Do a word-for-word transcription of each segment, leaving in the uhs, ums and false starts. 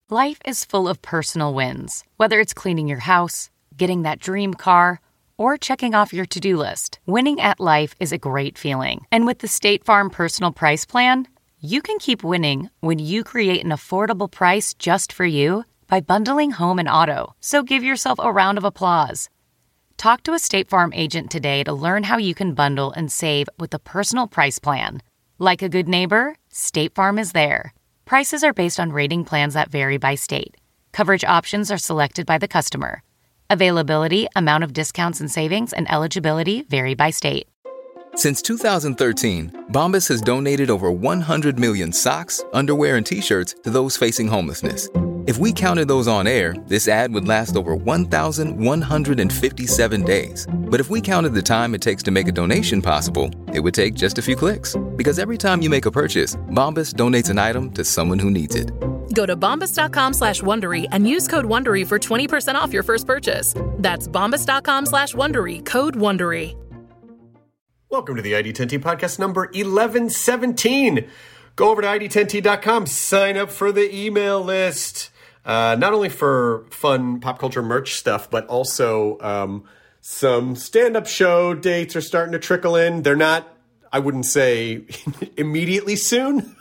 Life is full of personal wins, whether it's cleaning your house, getting that dream car, or checking off your to-do list. Winning at life is a great feeling. And with the State Farm Personal Price Plan, you can keep winning when you create an affordable price just for you by bundling home and auto. So give yourself a round of applause. Talk to a State Farm agent today to learn how you can bundle and save with the Personal Price Plan. Like a good neighbor, State Farm is there. Prices are based on rating plans that vary by state. Coverage options are selected by the customer. Availability, amount of discounts and savings, and eligibility vary by state. Since two thousand thirteen, Bombas has donated over one hundred million socks, underwear, and T-shirts to those facing homelessness. If we counted those on air, this ad would last over one thousand one hundred fifty-seven days. But if we counted the time it takes to make a donation possible, it would take just a few clicks. Because every time you make a purchase, Bombas donates an item to someone who needs it. Go to bombas.com slash Wondery and use code Wondery for twenty percent off your first purchase. That's bombas.com slash Wondery, code Wondery. Welcome to the I D ten T podcast number eleven seventeen. Go over to I D ten T dot com, sign up for the email list. Uh, not only for fun pop culture merch stuff, but also um, some stand-up show dates are starting to trickle in. They're not, I wouldn't say immediately soon,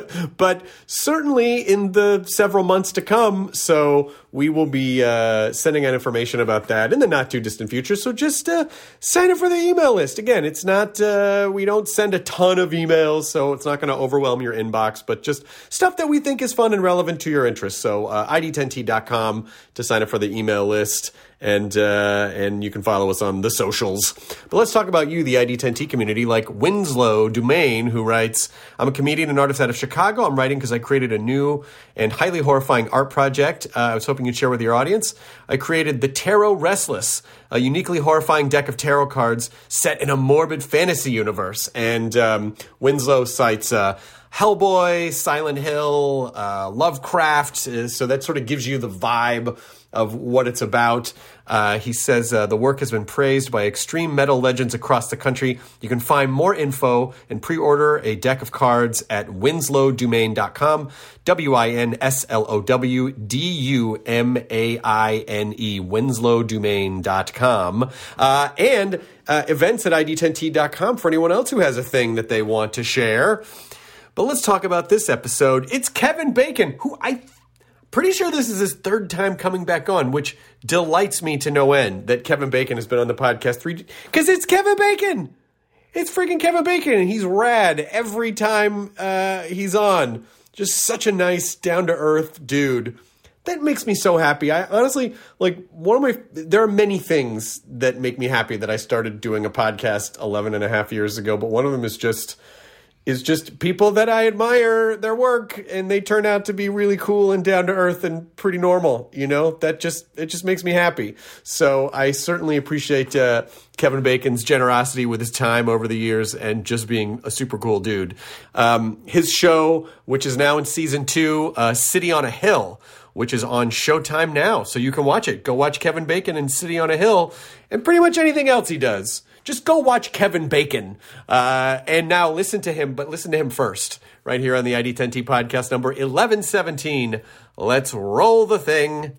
but certainly in the several months to come. So we will be uh, sending out information about that in the not too distant future. So just uh, sign up for the email list. Again, it's not, uh, we don't send a ton of emails, so it's not going to overwhelm your inbox, but just stuff that we think is fun and relevant to your interests. So uh, I D ten T dot com to sign up for the email list. And uh, and you can follow us on the socials. But let's talk about you, the I D ten T community, like Winslow Dumaine, who writes, I'm a comedian and artist out of Chicago. I'm writing because I created a new and highly horrifying art project uh, I was hoping you'd share with your audience. I created The Tarot Restless, a uniquely horrifying deck of tarot cards set in a morbid fantasy universe. And um, Winslow cites uh, Hellboy, Silent Hill, uh, Lovecraft, uh, so that sort of gives you the vibe of what it's about. Uh, he says uh, the work has been praised by extreme metal legends across the country. You can find more info and pre-order a deck of cards at winslow dumaine dot com, W I N S L O W D U M A I N E, winslow dumaine dot com. Uh, and uh, events at I D ten T dot com for anyone else who has a thing that they want to share. But let's talk about this episode. It's Kevin Bacon, who I pretty sure this is his third time coming back on, which delights me to no end that Kevin Bacon has been on the podcast three, because it's Kevin Bacon. It's freaking Kevin Bacon, and he's rad every time uh, he's on. Just such a nice, down-to-earth dude. That makes me so happy. I honestly, like, one of my, there are many things that make me happy that I started doing a podcast eleven and a half years ago, but one of them is just... is just people that I admire their work, and they turn out to be really cool and down to earth and pretty normal. You know, that just, it just makes me happy. So I certainly appreciate uh, Kevin Bacon's generosity with his time over the years and just being a super cool dude. Um, his show, which is now in season two, uh, City on a Hill, which is on Showtime now. So you can watch it. Go watch Kevin Bacon in City on a Hill and pretty much anything else he does. Just go watch Kevin Bacon uh, and now listen to him, but listen to him first right here on the I D ten T podcast number eleven seventeen. Let's roll the thing.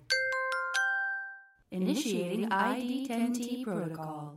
Initiating I D ten T protocol.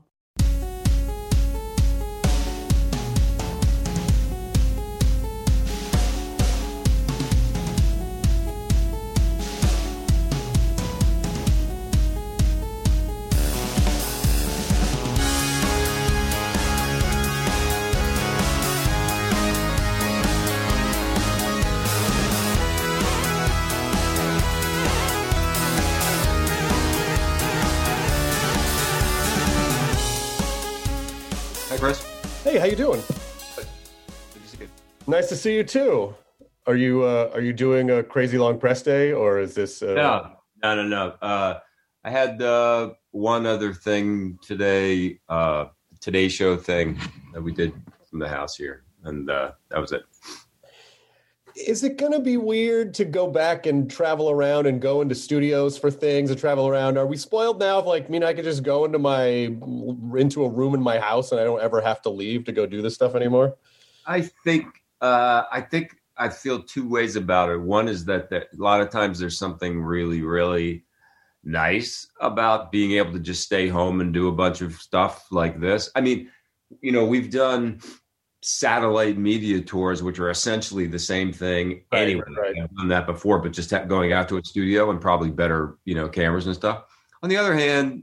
Hi, Chris. Hey, how you doing? Good to see you. Nice to see you too. Are you uh, are you doing a crazy long press day, or is this? Uh... No, no, no, no. Uh, I had uh, one other thing today, uh, Today Show thing that we did from the house here, and uh, that was it. Is it going to be weird to go back and travel around and go into studios for things and travel around? Are we spoiled now? If, like, I mean, I could just go into my into a room in my house and I don't ever have to leave to go do this stuff anymore? I think uh, I think I feel two ways about it. One is that, that a lot of times there's something really, really nice about being able to just stay home and do a bunch of stuff like this. I mean, you know, we've done satellite media tours, which are essentially the same thing right, anyway. Right. I've done that before, but just going out to a studio and probably better, you know, cameras and stuff. On the other hand,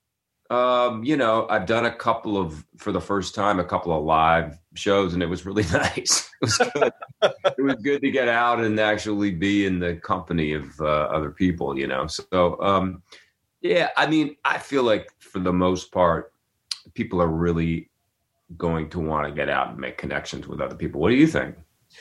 um, you know, I've done a couple of, for the first time, a couple of live shows, and it was really nice. It was good. It was good to get out and actually be in the company of uh, other people, you know. So, um, yeah, I mean, I feel like for the most part, people are really going to want to get out and make connections with other people. What do you think?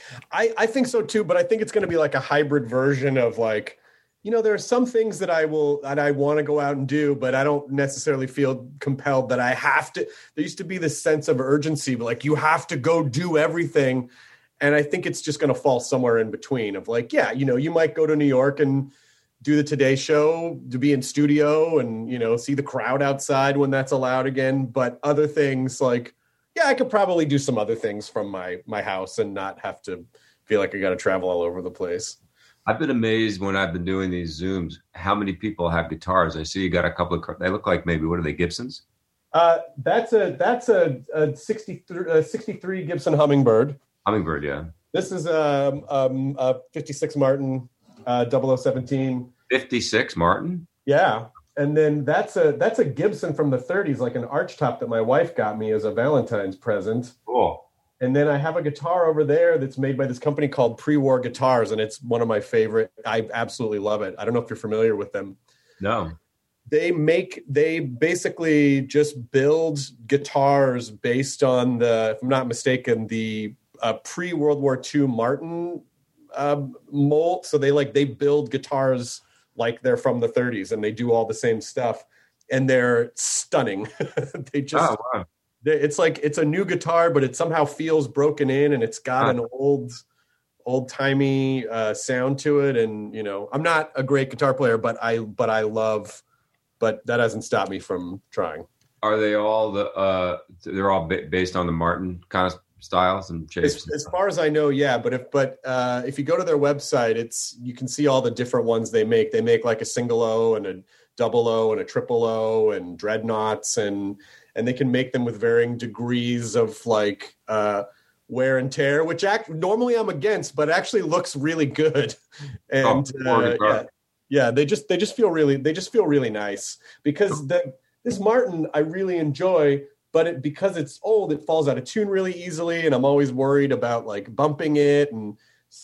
I, I think so too, but I think it's going to be like a hybrid version of like, you know, there are some things that I will, that I want to go out and do, but I don't necessarily feel compelled that I have to. There used to be this sense of urgency, but like you have to go do everything. And I think it's just going to fall somewhere in between of like, yeah, you know, you might go to New York and do the Today Show, to be in studio and, you know, see the crowd outside when that's allowed again. But other things like, yeah, I could probably do some other things from my my house and not have to feel like I got to travel all over the place. I've been amazed when I've been doing these Zooms, how many people have guitars. I see you got a couple of, they look like maybe, what are they, Gibsons? Uh, that's a that's a, a sixty-three, a sixty-three Gibson Hummingbird. Hummingbird, yeah. This is um, um, a fifty-six Martin uh, double oh seventeen. fifty-six Martin? Yeah. And then that's a that's a Gibson from the thirties, like an archtop that my wife got me as a Valentine's present. Cool. And then I have a guitar over there that's made by this company called Pre-War Guitars, and it's one of my favorite. I absolutely love it. I don't know if you're familiar with them. No. They make, they basically just build guitars based on the, if I'm not mistaken, the uh, pre-World War Two Martin uh, mold. So they like, they build guitars like they're from the thirties, and they do all the same stuff, and they're stunning. They just, oh, wow. It's like, it's a new guitar, but it somehow feels broken in, and it's got an old, old timey uh, sound to it. And, you know, I'm not a great guitar player, but I, but I love, but that hasn't stopped me from trying. Are they all the, uh, they're all ba- based on the Martin kind of styles and shapes? As, as far as I know, yeah. But if, but uh, if you go to their website, it's, you can see all the different ones they make. They make like a single O and a double O and a triple O and dreadnoughts, and, and they can make them with varying degrees of like uh, wear and tear, which act normally I'm against, but actually looks really good. And oh, uh, yeah, yeah, they just they just feel really they just feel really nice, because the this Martin I really enjoy, but it, because it's old, it falls out of tune really easily, and I'm always worried about like bumping it, and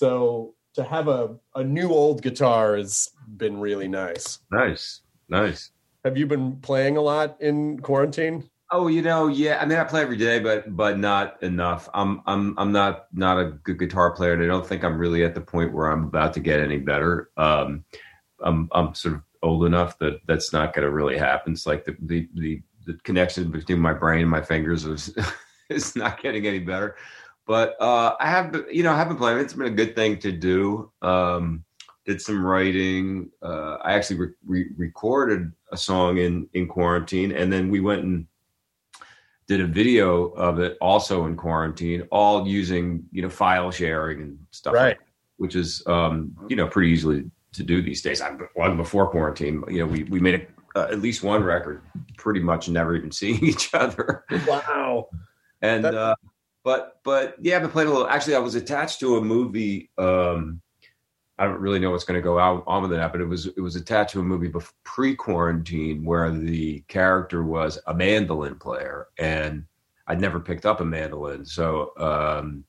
so to have a a new old guitar has been really nice. Nice, nice. Have you been playing a lot in quarantine? Oh, you know, yeah. I mean, I play every day, but but not enough. I'm I'm I'm not not a good guitar player, and I don't think I'm really at the point where I'm about to get any better. Um, I'm I'm sort of old enough that that's not going to really happen. It's like the the the, the connection between my brain and my fingers is is not getting any better. But uh, I have, you know, I have been playing. It's been a good thing to do. Um, did some writing. Uh, I actually re- re- recorded a song in in quarantine, and then we went and did a video of it also in quarantine, all using, you know, file sharing and stuff, right? Like that, which is, um, you know, pretty easily to do these days. I, long before quarantine, you know, we, we made a, uh, at least one record, pretty much never even seeing each other. Wow. And, uh, but, but yeah, I've been playing a little, actually I was attached to a movie. Um, I don't really know what's going to go out on with that, but it was, it was attached to a movie before, pre-quarantine, where the character was a mandolin player, and I'd never picked up a mandolin. So, um,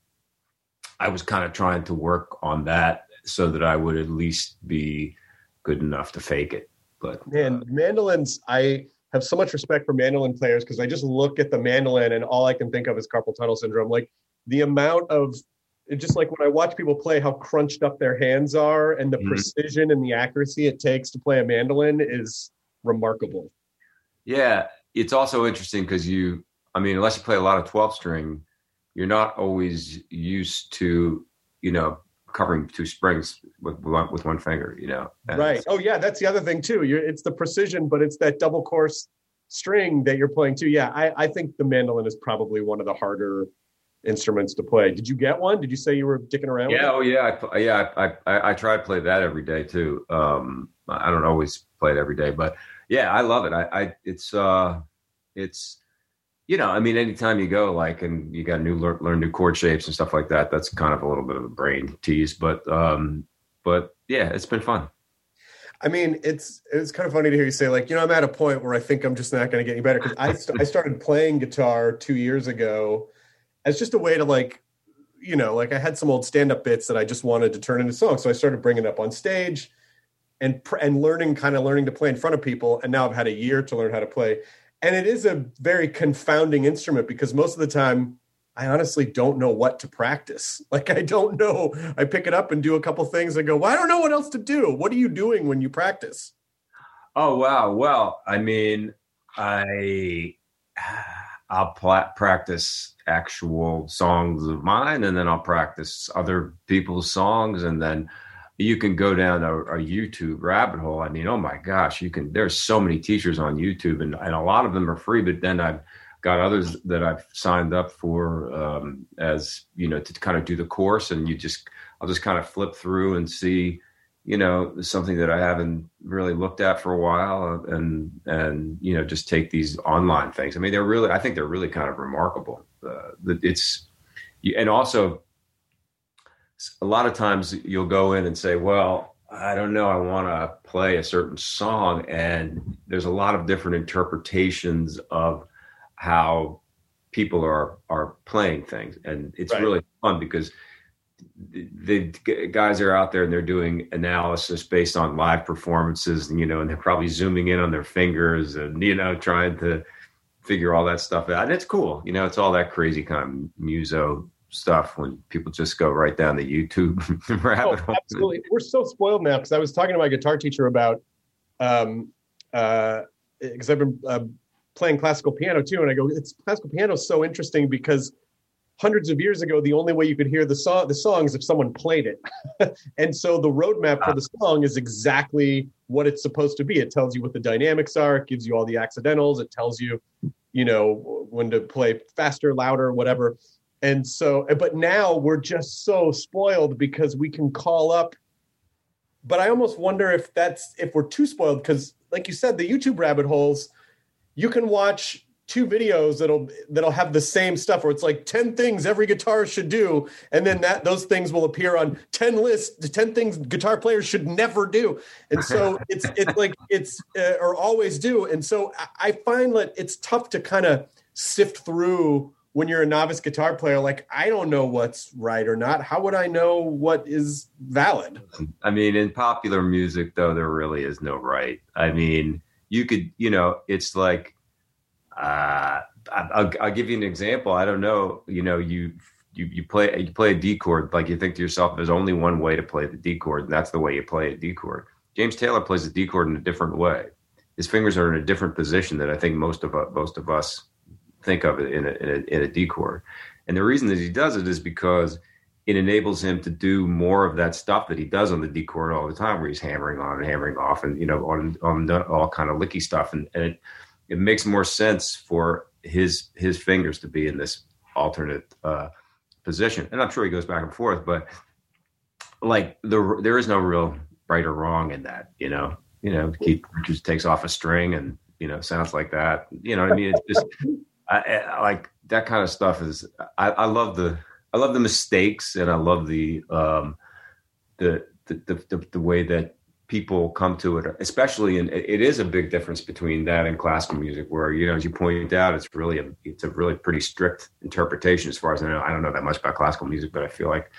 I was kind of trying to work on that so that I would at least be good enough to fake it. But man, uh, mandolins, I have so much respect for mandolin players, because I just look at the mandolin and all I can think of is carpal tunnel syndrome. Like the amount of, just like when I watch people play, how crunched up their hands are, and the mm-hmm. precision and the accuracy it takes to play a mandolin is remarkable. Yeah. It's also interesting because you, I mean, unless you play a lot of twelve string, you're not always used to, you know, covering two strings with one, with one finger, you know? And right. Oh yeah. That's the other thing too. You're, it's the precision, but it's that double course string that you're playing too. Yeah. I, I think the mandolin is probably one of the harder instruments to play. Did you get one? Did you say you were dicking around? Yeah, with it? oh yeah, I, yeah. I, I I try to play that every day too. Um, I don't always play it every day, but yeah, I love it. I, I it's uh, it's you know, I mean, anytime you go like and you got new learn, learn new chord shapes and stuff like that, that's kind of a little bit of a brain tease. But um, but yeah, it's been fun. I mean, it's it's kind of funny to hear you say, like, you know, I'm at a point where I think I'm just not going to get any better. Because I, st- I started playing guitar two years ago as just a way to, like, you know, like I had some old stand-up bits that I just wanted to turn into songs. So I started bringing it up on stage and and learning, kind of learning to play in front of people. And now I've had a year to learn how to play. And it is a very confounding instrument because most of the time, I honestly don't know what to practice. Like, I don't know. I pick it up and do a couple things and go, well, I don't know what else to do. What are you doing when you practice? Oh, wow. Well, I mean, I, I'll pl- practice actual songs of mine, and then I'll practice other people's songs. And then you can go down a, a YouTube rabbit hole. I mean, oh my gosh, you can, there's so many teachers on YouTube, and, and a lot of them are free, but then I've got others that I've signed up for um, as, you know, to kind of do the course. And you just, I'll just kind of flip through and see, you know, something that I haven't really looked at for a while, and, and, you know, just take these online things. I mean, they're really, I think they're really kind of remarkable. Uh, it's, and also a lot of times you'll go in and say, well, I don't know, I want to play a certain song. And there's a lot of different interpretations of how people are are playing things, and it's right. really fun because the guys are out there and they're doing analysis based on live performances, and you know, and they're probably zooming in on their fingers and, you know, trying to figure all that stuff out. And it's cool, you know, it's all that crazy kind of muso stuff when people just go right down the YouTube rabbit hole. Oh, absolutely, we're so spoiled now because I was talking to my guitar teacher about um uh because I've been uh, playing classical piano too. And I go, it's classical piano is so interesting because hundreds of years ago, the only way you could hear the song, the song is if someone played it. And so the roadmap for the song is exactly what it's supposed to be. It tells you what the dynamics are. It gives you all the accidentals. It tells you, you know, when to play faster, louder, whatever. And so, but now we're just so spoiled because we can call up, but I almost wonder if that's, if we're too spoiled, because like you said, the YouTube rabbit holes, you can watch two videos that'll that'll have the same stuff where it's like ten things every guitarist should do, and then that those things will appear on ten lists, the ten things guitar players should never do. And so it's it's like it's uh, or always do. And so I find that it's tough to kind of sift through when you're a novice guitar player. Like, I don't know what's right or not. How would I know what is valid? I mean, in popular music, though, there really is no right. I mean, you could, you know, it's like, uh, I'll, I'll give you an example. I don't know, you know, you, you, you play, you play a D chord, like you think to yourself, there's only one way to play the D chord, and that's the way you play a D chord. James Taylor plays the D chord in a different way. His fingers are in a different position that I think most of us, most of us think of it in a, in a, in a D chord. And the reason that he does it is because it enables him to do more of that stuff that he does on the D chord all the time, where he's hammering on and hammering off, and, you know, on, on all kind of licky stuff. And, and it, it makes more sense for his, his fingers to be in this alternate uh, position. And I'm sure he goes back and forth, but like the, there is no real right or wrong in that, you know, you know, Keith Richards takes off a string and, you know, sounds like that, you know what I mean? It's just I, I, like that kind of stuff is, I, I love the, I love the mistakes, and I love the, um, the, the, the, the way that people come to it, especially in, it is a big difference between that and classical music, where, you know, as you pointed out, it's really a, it's a really pretty strict interpretation as far as I know. I don't know that much about classical music, but I feel like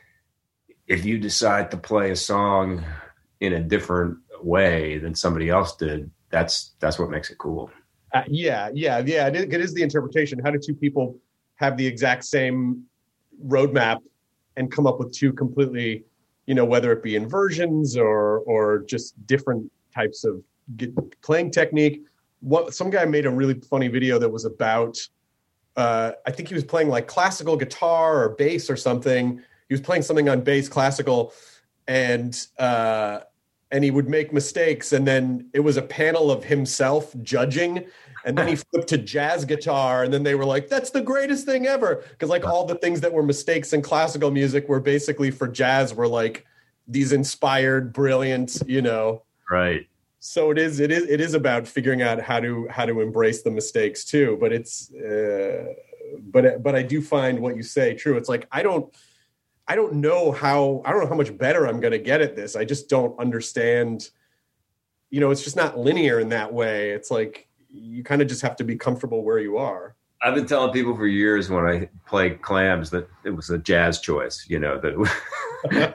if you decide to play a song in a different way than somebody else did, that's, that's what makes it cool. Uh, yeah, yeah, yeah. It is, it is the interpretation. How do two people have the exact same roadmap and come up with two completely, you know, whether it be inversions or or just different types of playing technique? What, some guy made a really funny video that was about, uh, I think he was playing like classical guitar or bass or something. He was playing something on bass, classical, and uh, and he would make mistakes, and then it was a panel of himself judging, and then he flipped to jazz guitar, and then they were like, that's the greatest thing ever, because like all the things that were mistakes in classical music were basically for jazz were like these inspired, brilliant, you know. Right. So it is it is it is about figuring out how to how to embrace the mistakes too, but it's uh, but but I do find what you say true. It's like I don't I don't know how, I don't know how much better I'm going to get at this. I just don't understand, you know, it's just not linear in that way. It's like, you kind of just have to be comfortable where you are. I've been telling people for years when I played Clams that it was a jazz choice, you know, that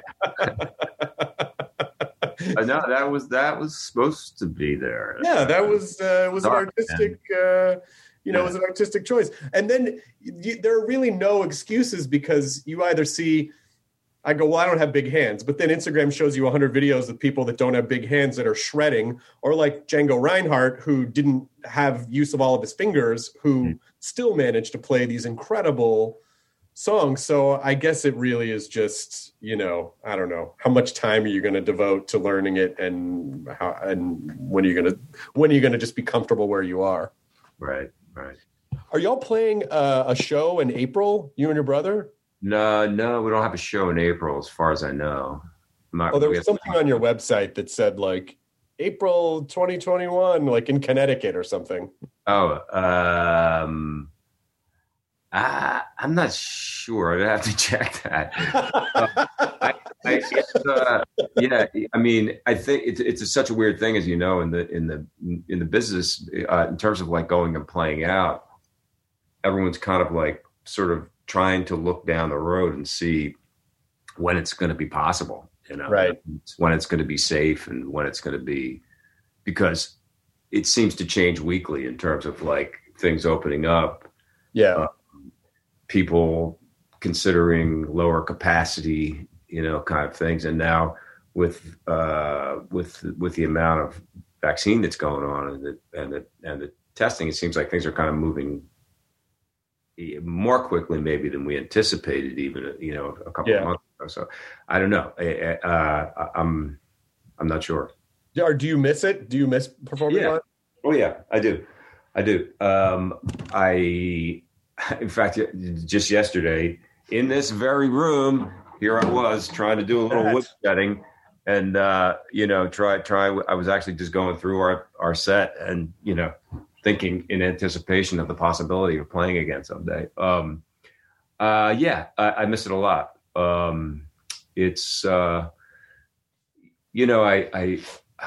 no, that was, that was supposed to be there. Yeah. That was, uh, was Dark, an artistic, uh, you know, yeah. It was an artistic choice. And then you, there are really no excuses, because you either see, I go, well, I don't have big hands, but then Instagram shows you one hundred videos of people that don't have big hands that are shredding, or like Django Reinhardt, who didn't have use of all of his fingers, who mm. still managed to play these incredible songs. So I guess it really is just, you know, I don't know, how much time are you going to devote to learning it, and how, and when are you going to, when are you going to just be comfortable where you are? Right. Right. Are y'all playing uh, a show in April, you and your brother? No, no, we don't have a show in April, as far as I know. Not, oh, there was something on your website that said like April twenty twenty-one, like in Connecticut or something. Oh, um, I, I'm not sure. I'd have to check that. uh, I, I, it's, uh, yeah, I mean, I think it's it's a, such a weird thing, as you know, in the in the in the business, uh, in terms of like going and playing out. Everyone's kind of like sort of trying to look down the road and see when it's going to be possible, you know, right? When it's going to be safe, and when it's going to be, because it seems to change weekly in terms of like things opening up. Yeah. Uh, people considering lower capacity, you know, kind of things. And now with, uh, with, with the amount of vaccine that's going on, and the, and the, and the testing, it seems like things are kind of moving more quickly maybe than we anticipated, even, you know, a couple yeah. of months ago. So I don't know. I, uh, I'm, I'm not sure. Or do you miss it? Do you miss performing? Yeah. Live? Oh yeah, I do. I do. Um, I, in fact, just yesterday in this very room, here I was trying to do a little wood setting, and, uh, you know, try, try, I was actually just going through our, our set, and, you know, thinking in anticipation of the possibility of playing again someday. Um, uh, yeah, I, I miss it a lot. Um, it's, uh, you know, I, I,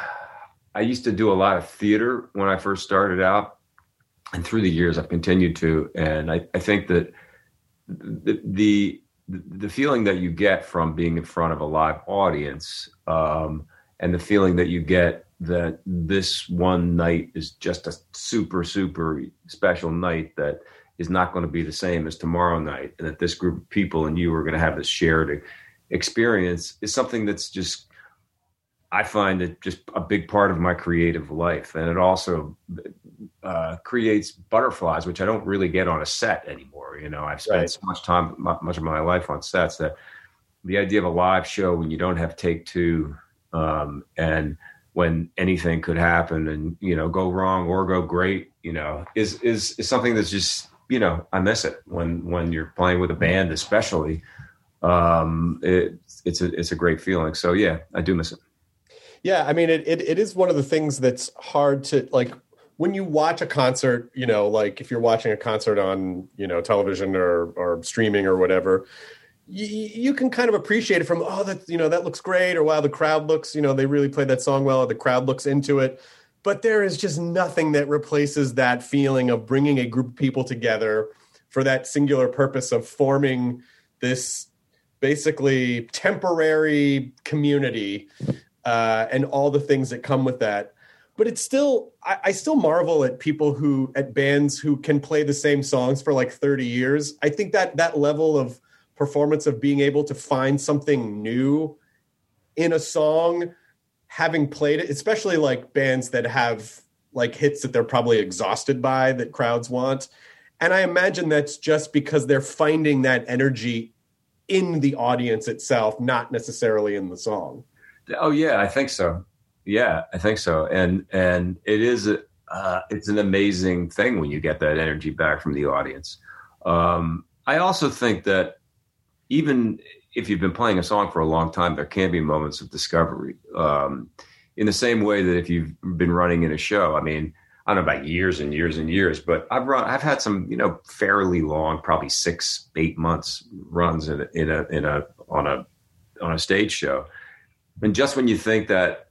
I used to do a lot of theater when I first started out, and through the years I've continued to. And I, I think that the, the, the feeling that you get from being in front of a live audience, um, and the feeling that you get that this one night is just a super, super special night that is not going to be the same as tomorrow night, and that this group of people and you are going to have this shared experience, is something that's just, I find it just a big part of my creative life. And it also uh, creates butterflies, which I don't really get on a set anymore. You know, I've spent right. so much time, much of my life on sets, that the idea of a live show when you don't have take two, um, and when anything could happen and, you know, go wrong or go great, you know, is, is, is something that's just, you know, I miss it when, when you're playing with a band, especially. Um, it, it's a, it's a great feeling. So yeah, I do miss it. Yeah. I mean, it, it, it is one of the things that's hard to, like, when you watch a concert, you know, like if you're watching a concert on, you know, television or, or streaming or whatever, you, you can kind of appreciate it from, oh, that, you know, that looks great. Or wow, the crowd looks, you know, they really played that song well, or the crowd looks into it. But there is just nothing that replaces that feeling of bringing a group of people together for that singular purpose of forming this basically temporary community, uh, and all the things that come with that. But it's still, I, I still marvel at people who, at bands who can play the same songs for like thirty years. I think that that level of performance, of being able to find something new in a song, having played it, especially like bands that have like hits that they're probably exhausted by, that crowds want. And I imagine that's just because they're finding that energy in the audience itself, not necessarily in the song. Oh yeah, I think so. Yeah, I think so. And and it is a, uh, it's an amazing thing when you get that energy back from the audience. Um, I also think that even if you've been playing a song for a long time, there can be moments of discovery. Um, in the same way that if you've been running in a show, I mean, I don't know about years and years and years, but I've run, I've had some, you know, fairly long, probably six, eight months runs in a, in a, in a, on a, on a stage show. And just when you think that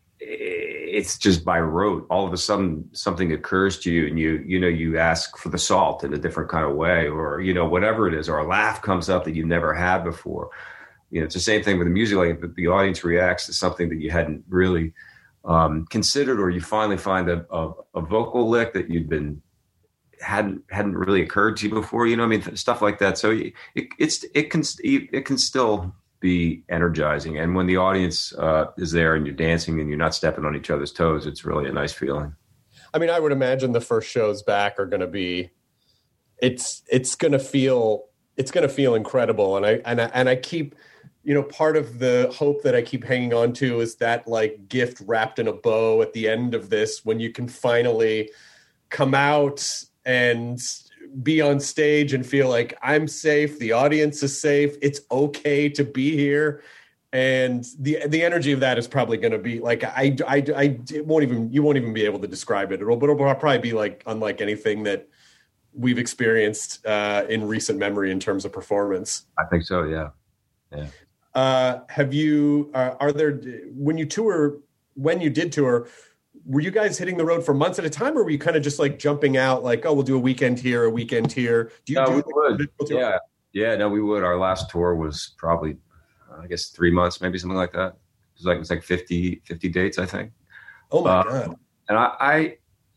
it's just by rote, all of a sudden something occurs to you and you, you know, you ask for the salt in a different kind of way, or, you know, whatever it is, or a laugh comes up that you've never had before. You know, it's the same thing with the music. Like if the audience reacts to something that you hadn't really um, considered, or you finally find a, a, a vocal lick that you'd been hadn't hadn't really occurred to you before. You know, I mean, stuff like that. So it, it's it can it can still be energizing, and when the audience uh, is there and you're dancing and you're not stepping on each other's toes, it's really a nice feeling. I mean, I would imagine the first shows back are going to be, it's it's going to feel it's going to feel incredible, and I and I, and I keep. You know, part of the hope that I keep hanging on to is that like gift wrapped in a bow at the end of this, when you can finally come out and be on stage and feel like I'm safe, the audience is safe, it's okay to be here. And the the energy of that is probably going to be like, I, I, I it won't even, you won't even be able to describe it. It'll, but it'll probably be like unlike anything that we've experienced uh, in recent memory in terms of performance. I think so. Yeah. Yeah. Uh, have you, uh, are there, when you tour, when you did tour, were you guys hitting the road for months at a time, or were you kind of just like jumping out like, oh, we'll do a weekend here, a weekend here? Do you no, do we like would. Yeah. Yeah, no, we would. Our last tour was probably, I guess, three months, maybe something like that. It was like, it was like fifty, fifty dates, I think. Oh my uh, God. And I, I,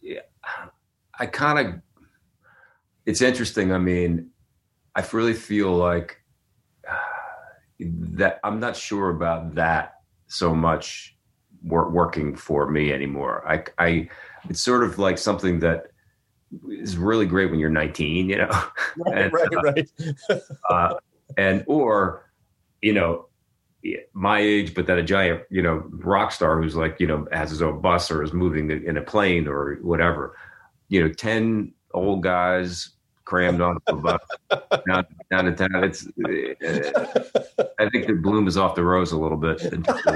I kind of, it's interesting. I mean, I really feel like, that I'm not sure about that so much wor- working for me anymore. I, I, it's sort of like something that is really great when you're nineteen, you know, Right, and, right, uh, right. uh, and, or, you know, my age, but then a giant, you know, rock star who's like, you know, has his own bus or is moving in a plane or whatever, you know, ten old guys crammed onto a bus down, down to town. It's, uh, I think the bloom is off the rose a little bit.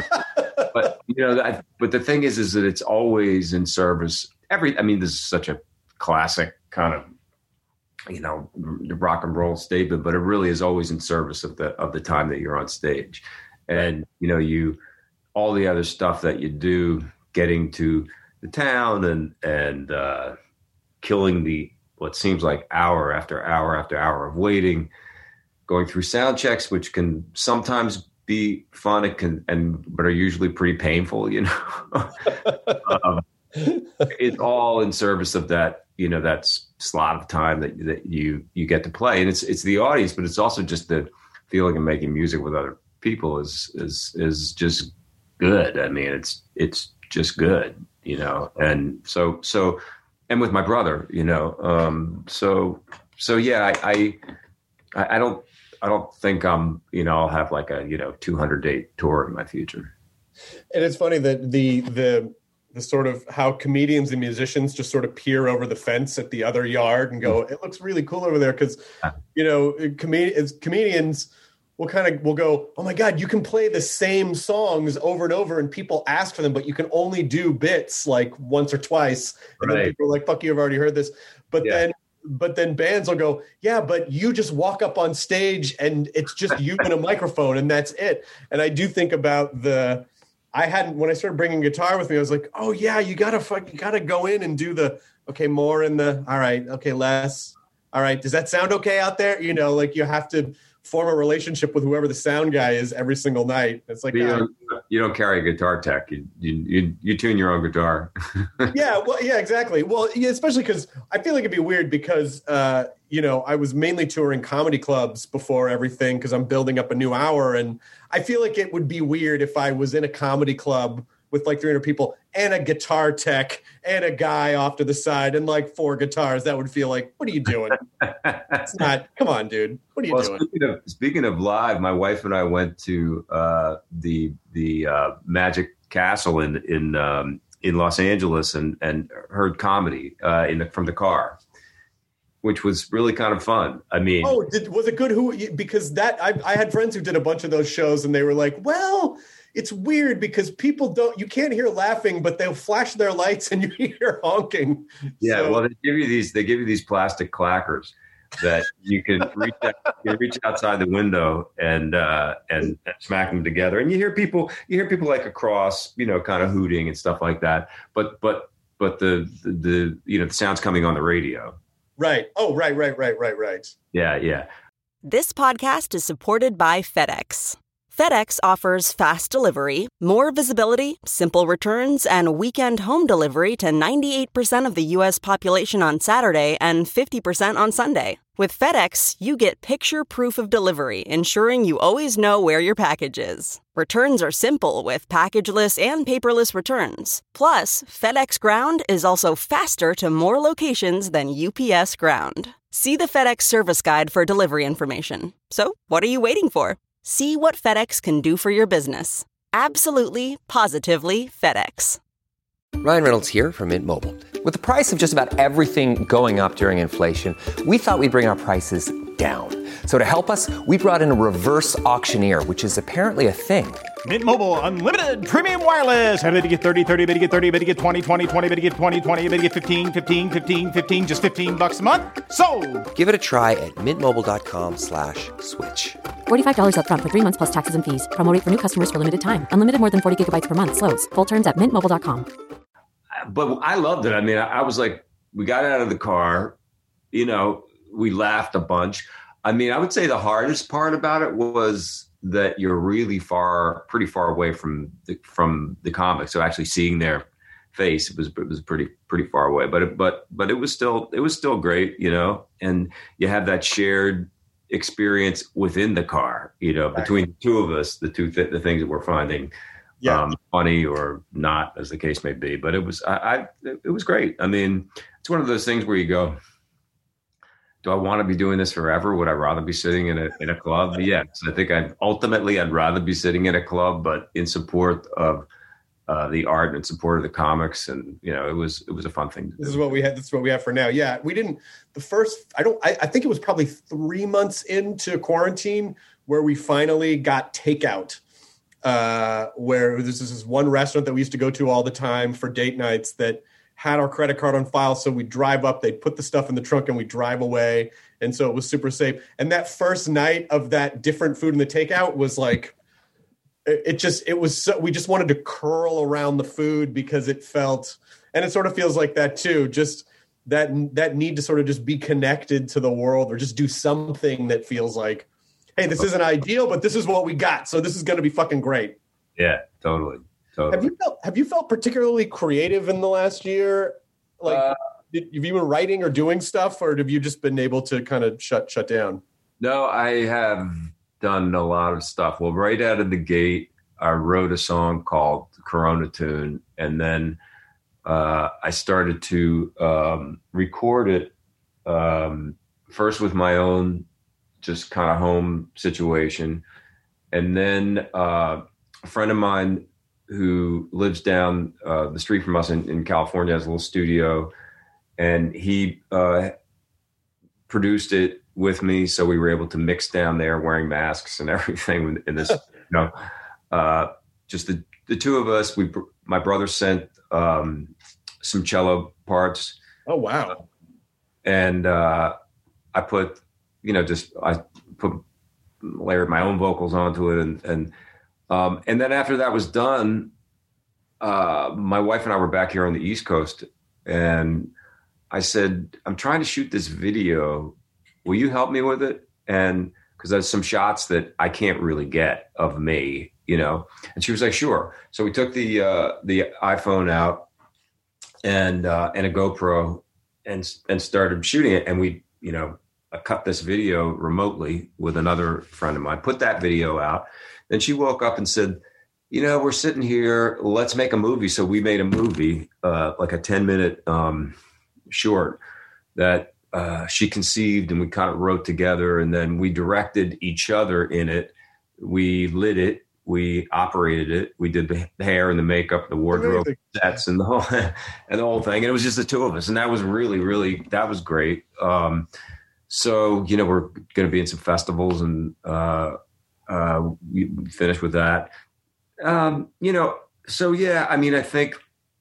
But, you know, I, but the thing is, is that it's always in service. Every, I mean, this is such a classic kind of, you know, rock and roll statement, but it really is always in service of the, of the time that you're on stage. And, you know, you, all the other stuff that you do, getting to the town and, and, uh, killing the, what seems like hour after hour after hour of waiting, going through sound checks, which can sometimes be fun, it can, and but are usually pretty painful, you know. um, it's all in service of that, you know, that slot of time that that you you get to play, and it's it's the audience, but it's also just the feeling of making music with other people is is is just good. I mean, it's it's just good, you know, and so so. And with my brother, you know, um, so so yeah, I, I I don't I don't think I'm you know I'll have like a you know two hundred date tour in my future. And it's funny that the the the sort of how comedians and musicians just sort of peer over the fence at the other yard and go, it looks really cool over there, because you know com- as comedians we'll kind of we'll go, oh my God, you can play the same songs over and over and people ask for them, but you can only do bits like once or twice. And right. Then people are like, fuck you, I've already heard this. But yeah. then but then bands will go, yeah, but you just walk up on stage and it's just you and a microphone and that's it. And I do think about the, I hadn't, when I started bringing guitar with me, I was like, oh yeah, you gotta fuck, you gotta go in and do the, okay, more in the, all right, okay, less. All right, does that sound okay out there? You know, like you have to form a relationship with whoever the sound guy is every single night. It's like, you, uh, don't, you don't carry a guitar tech. You, you, you, you tune your own guitar. yeah, well, yeah, exactly. Well, yeah, especially because I feel like it'd be weird because, uh, you know, I was mainly touring comedy clubs before everything because I'm building up a new hour. And I feel like it would be weird if I was in a comedy club with like three hundred people and a guitar tech and a guy off to the side and like four guitars. That would feel like, what are you doing? It's not, come on, dude. What are you well, doing? Speaking of, speaking of live, my wife and I went to uh, the the uh, Magic Castle in in um, in Los Angeles and and heard comedy uh, in the, from the car, which was really kind of fun. I mean, oh, did, was it good? Who? Because that I, I had friends who did a bunch of those shows, and they were like, well, it's weird because people don't, you can't hear laughing, but they'll flash their lights and you hear honking. Yeah, so. well, they give you these, they give you these plastic clackers that you can reach out, you can reach outside the window and, uh, and and smack them together. And you hear people, you hear people like across, you know, kind of hooting and stuff like that. But, but, but the, the, the you know, the sound's coming on the radio. Right. Oh, right, right, right, right, right. Yeah, yeah. This podcast is supported by FedEx. FedEx offers fast delivery, more visibility, simple returns, and weekend home delivery to ninety-eight percent of the U S population on Saturday and fifty percent on Sunday. With FedEx, you get picture proof of delivery, ensuring you always know where your package is. Returns are simple with packageless and paperless returns. Plus, FedEx Ground is also faster to more locations than U P S Ground. See the FedEx service guide for delivery information. So, what are you waiting for? See what FedEx can do for your business. Absolutely, positively FedEx. Ryan Reynolds here from Mint Mobile. With the price of just about everything going up during inflation, we thought we'd bring our prices down. So to help us, we brought in a reverse auctioneer, which is apparently a thing. Mint Mobile Unlimited Premium Wireless. How to get thirty, thirty, how to get thirty, how to get twenty, twenty, twenty, how to get twenty, twenty, how to get fifteen, fifteen, fifteen, fifteen, just fifteen bucks a month? Sold! Give it a try at mintmobile.com slash switch. forty-five dollars up front for three months plus taxes and fees. Promo rate for new customers for limited time. Unlimited more than forty gigabytes per month. Slows full terms at mint mobile dot com. But I loved it. I mean, I was like, we got out of the car, you know, we laughed a bunch. I mean, I would say the hardest part about it was that you're really far, pretty far away from the, from the comics. So actually seeing their face, it was, it was pretty, pretty far away, but, it, but, but it was still, it was still great, you know, and you have that shared experience within the car, you know, between the two of us, the two, th- the things that we're finding yeah. um, funny or not, as the case may be. But it was, I, I, it was great. I mean, it's one of those things where you go, do I want to be doing this forever? Would I rather be sitting in a in a club? Yes, I think I ultimately I'd rather be sitting in a club, but in support of uh, the art and in support of the comics, and you know, it was it was a fun thing to do. This is what we had. This is what we have for now. Yeah, we didn't. The first, I don't. I, I think it was probably three months into quarantine where we finally got takeout. Uh, where this is this one restaurant that we used to go to all the time for date nights that had our credit card on file. So we drive up, they'd put the stuff in the trunk and we drive away. And so it was super safe. And that first night of that different food in the takeout was like, it, it just, it was, so, we just wanted to curl around the food because it felt, and it sort of feels like that too, just that, that need to sort of just be connected to the world or just do something that feels like, hey, this isn't ideal, but this is what we got. So this is going to be fucking great. Yeah, totally. Totally. Have you felt Have you felt particularly creative in the last year? Like, uh, did, have you been writing or doing stuff, or have you just been able to kind of shut shut down? No, I have done a lot of stuff. Well, right out of the gate, I wrote a song called Corona Tune, and then uh, I started to um, record it um, first with my own just kind of home situation, and then uh, a friend of mine who lives down uh, the street from us in, in California has a little studio, and he uh, produced it with me. So we were able to mix down there wearing masks and everything in this, you know, uh, just the, the two of us. We, my brother sent um, some cello parts. Oh, wow. And uh, I put, you know, just, I put, layered my own vocals onto it. And, and, Um, and then after that was done, uh, my wife and I were back here on the East Coast, and I said, I'm trying to shoot this video. Will you help me with it? And because there's some shots that I can't really get of me, you know? And she was like, sure. So we took the, uh, the iPhone out and, uh, and a GoPro and, and started shooting it. And we, you know, I cut this video remotely with another friend of mine, put that video out. Then she woke up and said, you know, we're sitting here, let's make a movie. So we made a movie, uh, like a ten minute um, short that uh, she conceived, and we kind of wrote together, and then we directed each other in it. We lit it. we operated it. We did the hair and the makeup, the wardrobe Amazing. sets, and the whole and the whole thing. And it was just the two of us, and that was really, really that was great. Um, so you know, we're going to be in some festivals, and uh, uh, we finished with that. Um, you know, so yeah, I mean, I think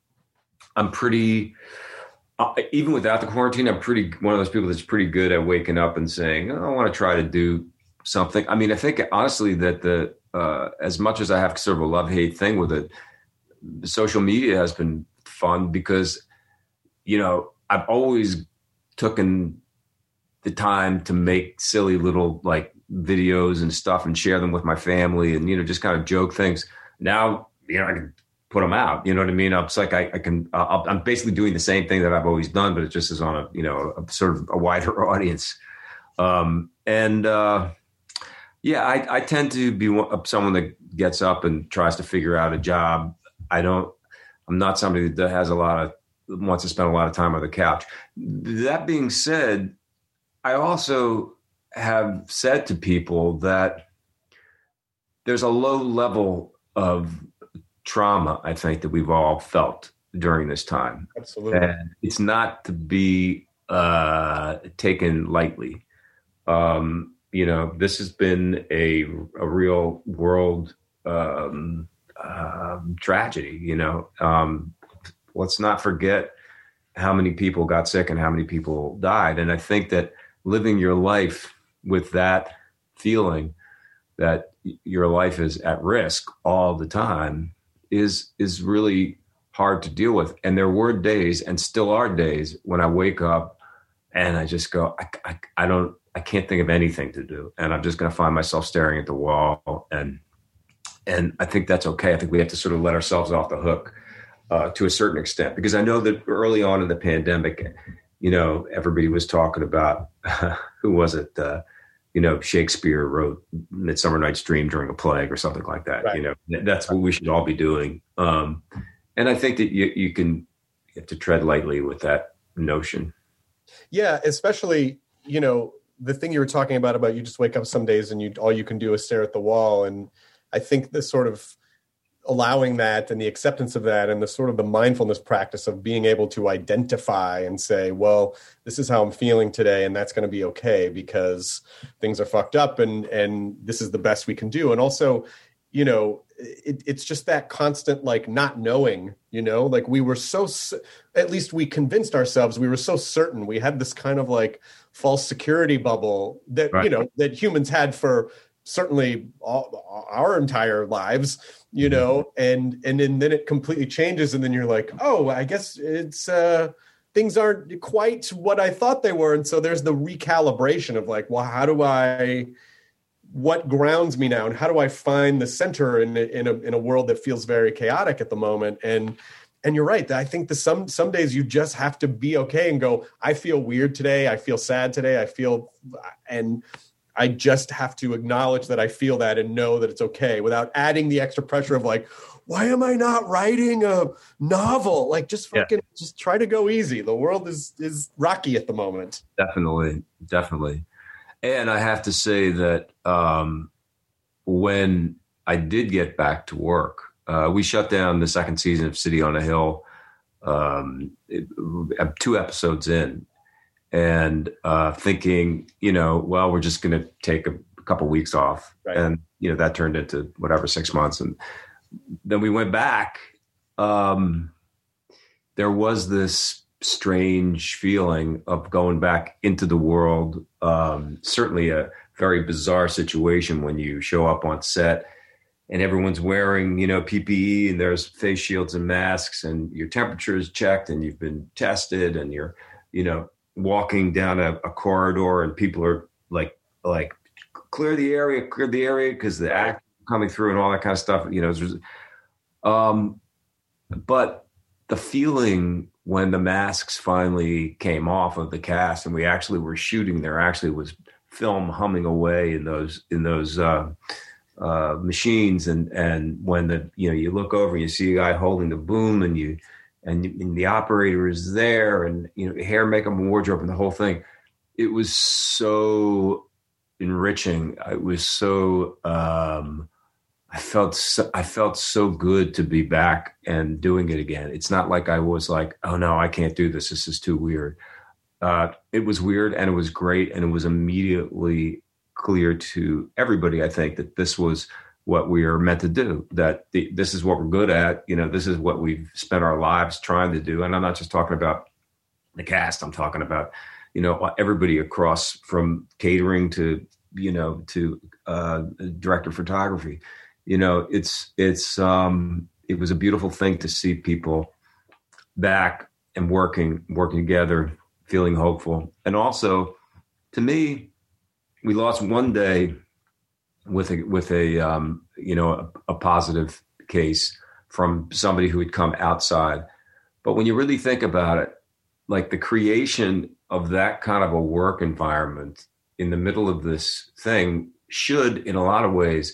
I'm pretty. Uh, even without the quarantine, I'm pretty one of those people that's pretty good at waking up and saying, oh, I want to try to do something. I mean, I think honestly that the uh, as much as I have sort of a love-hate thing with it, social media has been fun because, you know, I've always taken the time to make silly little like videos and stuff and share them with my family and, you know, just kind of joke things. Now, you know, I can put them out. You know what I mean? It's like I, I can, I'll, I'm basically doing the same thing that I've always done, but it just is on a, you know, a sort of a wider audience. Um, and, uh, yeah, I, I tend to be someone that gets up and tries to figure out a job. I don't, I'm not somebody that has a lot of, wants to spend a lot of time on the couch. That being said, I also have said to people that there's a low level of trauma, I think, that we've all felt during this time. Absolutely. And it's not to be uh, taken lightly. Um, you know, this has been a, a real world um, uh, tragedy, you know. Um, let's not forget how many people got sick and how many people died. And I think that living your life with that feeling that your life is at risk all the time is is really hard to deal with. And there were days, and still are days, when I wake up and I just go, I, I, I don't, I can't think of anything to do. And I'm just going to find myself staring at the wall. And, and I think that's okay. I think we have to sort of let ourselves off the hook uh, to a certain extent, because I know that early on in the pandemic, you know, everybody was talking about, uh, who was it? Uh, you know, Shakespeare wrote Midsummer Night's Dream during a plague or something like that. Right. You know, that's what we should all be doing. Um, and I think that you, you can you have to tread lightly with that notion. Yeah, especially, you know, the thing you were talking about, about you just wake up some days and you all you can do is stare at the wall. And I think this sort of allowing that and the acceptance of that and the sort of the mindfulness practice of being able to identify and say, well, this is how I'm feeling today, and that's going to be okay because things are fucked up, and and this is the best we can do. And also, you know, it, it's just that constant, like, not knowing, you know, like we were so, at least we convinced ourselves we were so certain. We had this kind of like false security bubble that, right. you know, that humans had for certainly all, our entire lives, you know, and, and then, then it completely changes. And then you're like, oh, I guess it's, uh, things aren't quite what I thought they were. And so there's the recalibration of like, well, how do I, what grounds me now? And how do I find the center in, in a, in a world that feels very chaotic at the moment? And, and you're right. I think that some, some days you just have to be okay and go, I feel weird today. I feel sad today. I feel, and I just have to acknowledge that I feel that and know that it's okay without adding the extra pressure of like, why am I not writing a novel? Like, just fucking, yeah. just try to go easy. The world is, is rocky at the moment. Definitely. Definitely. And I have to say that um, when I did get back to work, uh, we shut down the second season of City on a Hill um, it, two episodes in. And uh, thinking, you know, well, we're just going to take a, a couple weeks off. Right. And, you know, that turned into whatever, six months. And then we went back. Um, there was this strange feeling of going back into the world. Um, certainly a very bizarre situation when you show up on set and everyone's wearing, you know, P P E and there's face shields and masks and your temperature is checked and you've been tested and you're, you know, walking down a, a corridor and people are like, like clear the area, clear the area. Cause the act coming through and all that kind of stuff, you know, was, um, but the feeling when the masks finally came off of the cast and we actually were shooting, there actually was film humming away in those, in those, uh, uh, machines. And, and when the, you know, you look over and you see a guy holding the boom and you, And, and the operator is there and, you know, hair, makeup, and wardrobe and the whole thing. It was so enriching. It was so um, I felt so, I felt so good to be back and doing it again. It's not like I was like, oh no, I can't do this. This is too weird. Uh, it was weird and it was great. And it was immediately clear to everybody, I think, that this was what we are meant to do, that the, this is what we're good at. You know, this is what we've spent our lives trying to do. And I'm not just talking about the cast. I'm talking about, you know, everybody across from catering to, you know, to uh, director of photography. You know, it's, it's, um, it was a beautiful thing to see people back and working, working together, feeling hopeful. And also, to me, we lost one day with a, with a, um, you know, a, a positive case from somebody who had come outside. But when you really think about it, like the creation of that kind of a work environment in the middle of this thing should, in a lot of ways,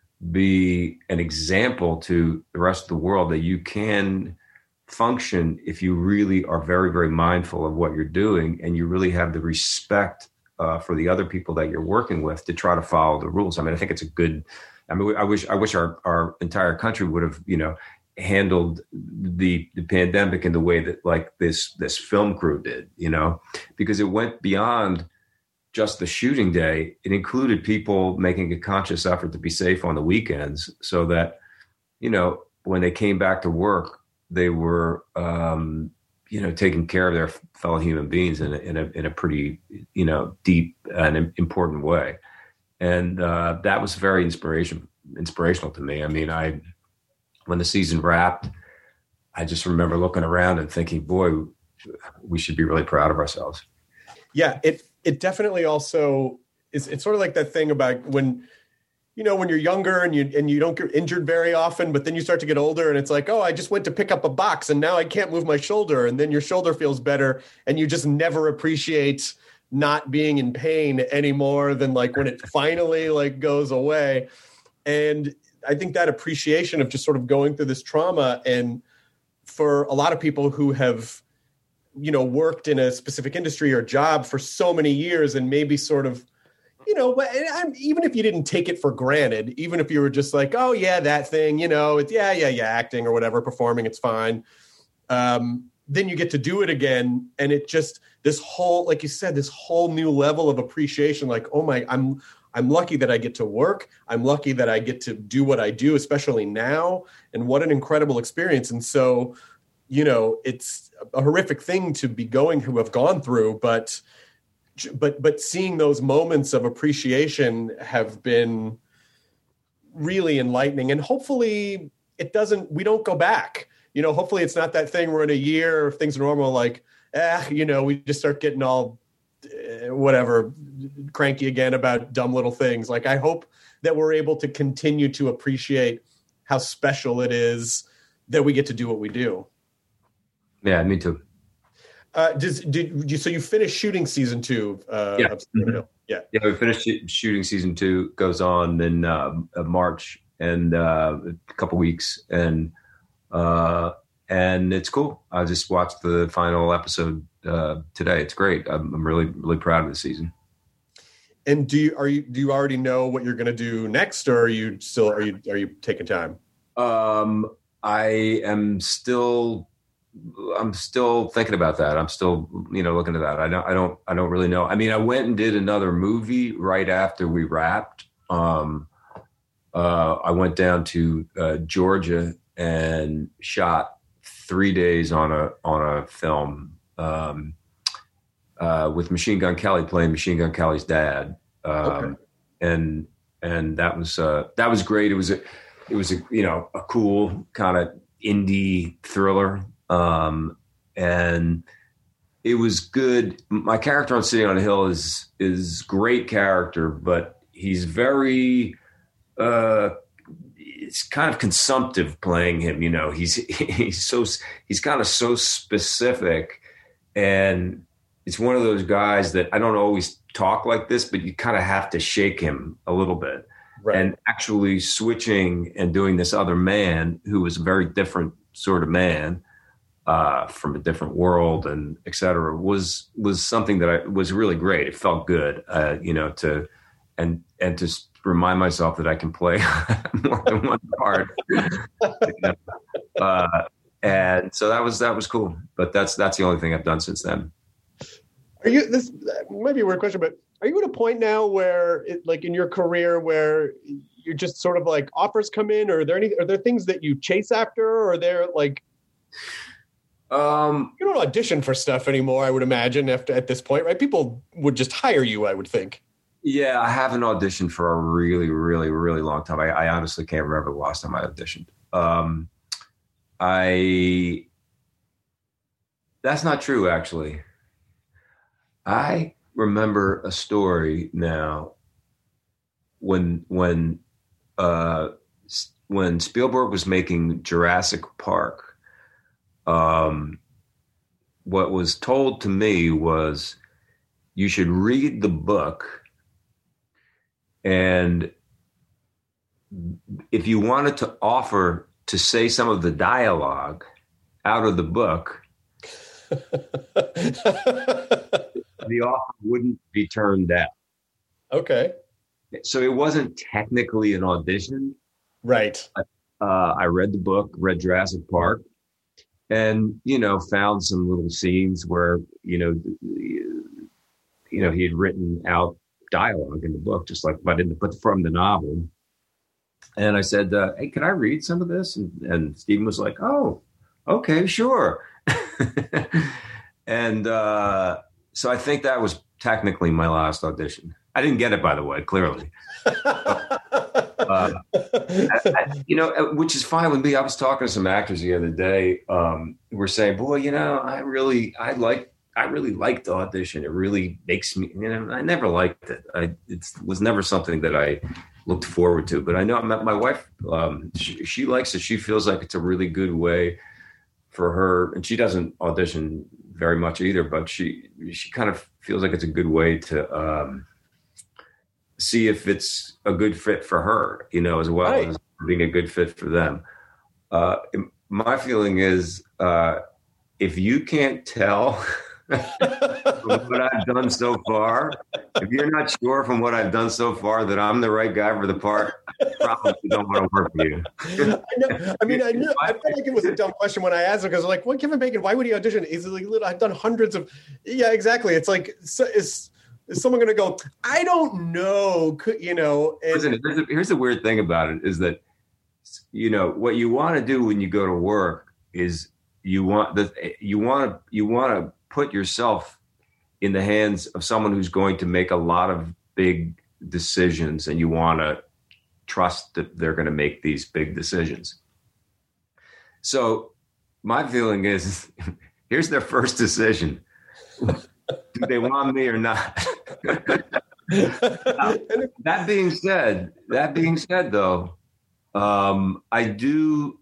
be an example to the rest of the world that you can function if you really are very, very mindful of what you're doing and you really have the respect uh, for the other people that you're working with to try to follow the rules. I mean, I think it's a good, I mean, I wish, I wish our, our entire country would have, you know, handled the, the pandemic in the way that like this, this film crew did, you know, because it went beyond just the shooting day. It included people making a conscious effort to be safe on the weekends so that, you know, when they came back to work, they were, um, you know, taking care of their fellow human beings in a, in a, in a pretty, you know, deep and important way. And uh, that was very inspiration, inspirational to me. I mean, I, when the season wrapped, I just remember looking around and thinking, boy, we should be really proud of ourselves. Yeah, it, it definitely also is. It's sort of like that thing about when, you know, when you're younger and you and you don't get injured very often, but then you start to get older and it's like, oh, I just went to pick up a box and now I can't move my shoulder. And then your shoulder feels better and you just never appreciate not being in pain any more than like when it finally like goes away. And I think that appreciation of just sort of going through this trauma, and for a lot of people who have, you know, worked in a specific industry or job for so many years and maybe sort of, you know, but even if you didn't take it for granted, even if you were just like, oh yeah, that thing, you know, it's yeah, yeah, yeah, acting or whatever, performing, it's fine. Um, then you get to do it again. And it just, this whole, like you said, this whole new level of appreciation, like, oh my, I'm, I'm lucky that I get to work. I'm lucky that I get to do what I do, especially now. And what an incredible experience. And so, you know, it's a horrific thing to be going who have gone through, but but but seeing those moments of appreciation have been really enlightening. And hopefully it doesn't, we don't go back. You know, hopefully it's not that thing where in a year, if things are normal, like, eh, you know, we just start getting all uh, whatever, cranky again about dumb little things. Like, I hope that we're able to continue to appreciate how special it is that we get to do what we do. Yeah, me too. Uh, does, did you, so you finished shooting season two? Uh, yeah. Of mm-hmm. yeah. Yeah. We finished shooting season two, goes on in uh, March and uh, a couple weeks. And, uh, and it's cool. I just watched the final episode uh, today. It's great. I'm, I'm really, really proud of the season. And do you, are you, do you already know what you're going to do next, or are you still, are you, are you taking time? Um, I am still, I'm still thinking about that. I'm still, you know, looking at that. I don't, I don't, I don't really know. I mean, I went and did another movie right after we wrapped. Um, uh, I went down to uh, Georgia and shot three days on a on a film um, uh, with Machine Gun Kelly playing Machine Gun Kelly's dad, um, okay. and and that was uh, that was great. It was a it was a you know a cool kind of indie thriller. Um, and it was good. My character on Sitting on a Hill is, is great character, but he's very, uh, it's kind of consumptive playing him. You know, he's, he's so, he's kind of so specific, and it's one of those guys that I don't always talk like this, but you kind of have to shake him a little bit. Right. And actually switching and doing this other man who was a very different sort of man, uh, from a different world and et cetera, was, was something that I was really great. It felt good, uh, you know, to, and, and to remind myself that I can play more than one part. uh, and so that was that was cool. But that's that's the only thing I've done since then. Are you? This might be a weird question, but are you at a point now where, it, like in your career, where you're just sort of like offers come in, or are there any? Are there things that you chase after, or are there like? Um, you don't audition for stuff anymore, I would imagine. After at this point, right? People would just hire you, I would think. Yeah, I haven't auditioned for a really, really, really long time. I, I honestly can't remember the last time I auditioned. Um, I that's not true, actually. I remember a story now when when uh, when Spielberg was making Jurassic Park. Um, what was told to me was you should read the book, and if you wanted to offer to say some of the dialogue out of the book, the offer wouldn't be turned down. Okay. So it wasn't technically an audition. Right. Uh, I read the book, read Jurassic Park, and, you know, found some little scenes where, you know, you know, he had written out dialogue in the book, just like, but in the, but from the novel. And I said, uh, hey, can I read some of this? And, and Stephen was like, oh, okay, sure. And uh, so I think that was technically my last audition. I didn't get it, by the way, clearly. uh, I, I, you know, which is fine with me. I was talking to some actors the other day. Um, who were saying, boy, you know, I really, I like, I really liked the audition. It really makes me, you know, I never liked it. I, it was never something that I looked forward to. But I know my, my wife, um, she, she likes it. She feels like it's a really good way for her. And she doesn't audition very much either, but she, she kind of feels like it's a good way to, um, see if it's a good fit for her, you know, as well right. as being a good fit for them. Uh, my feeling is, uh, if you can't tell from what I've done so far, if you're not sure from what I've done so far that I'm the right guy for the part, I probably don't want to work for you. I know. I mean, I knew, I felt like it was a dumb question when I asked him, because like, what Kevin Bacon, why would he audition? He's like, I've done hundreds of, yeah, exactly. It's like, so, is, is someone going to go, I don't know, you know? And- Listen, here's the, here's the weird thing about it is that, you know, what you want to do when you go to work is you want the, you want to, you want to put yourself in the hands of someone who's going to make a lot of big decisions, and you want to trust that they're going to make these big decisions. So my feeling is, here's their first decision. Do they want me or not? Now, that being said, that being said, though, um, I do,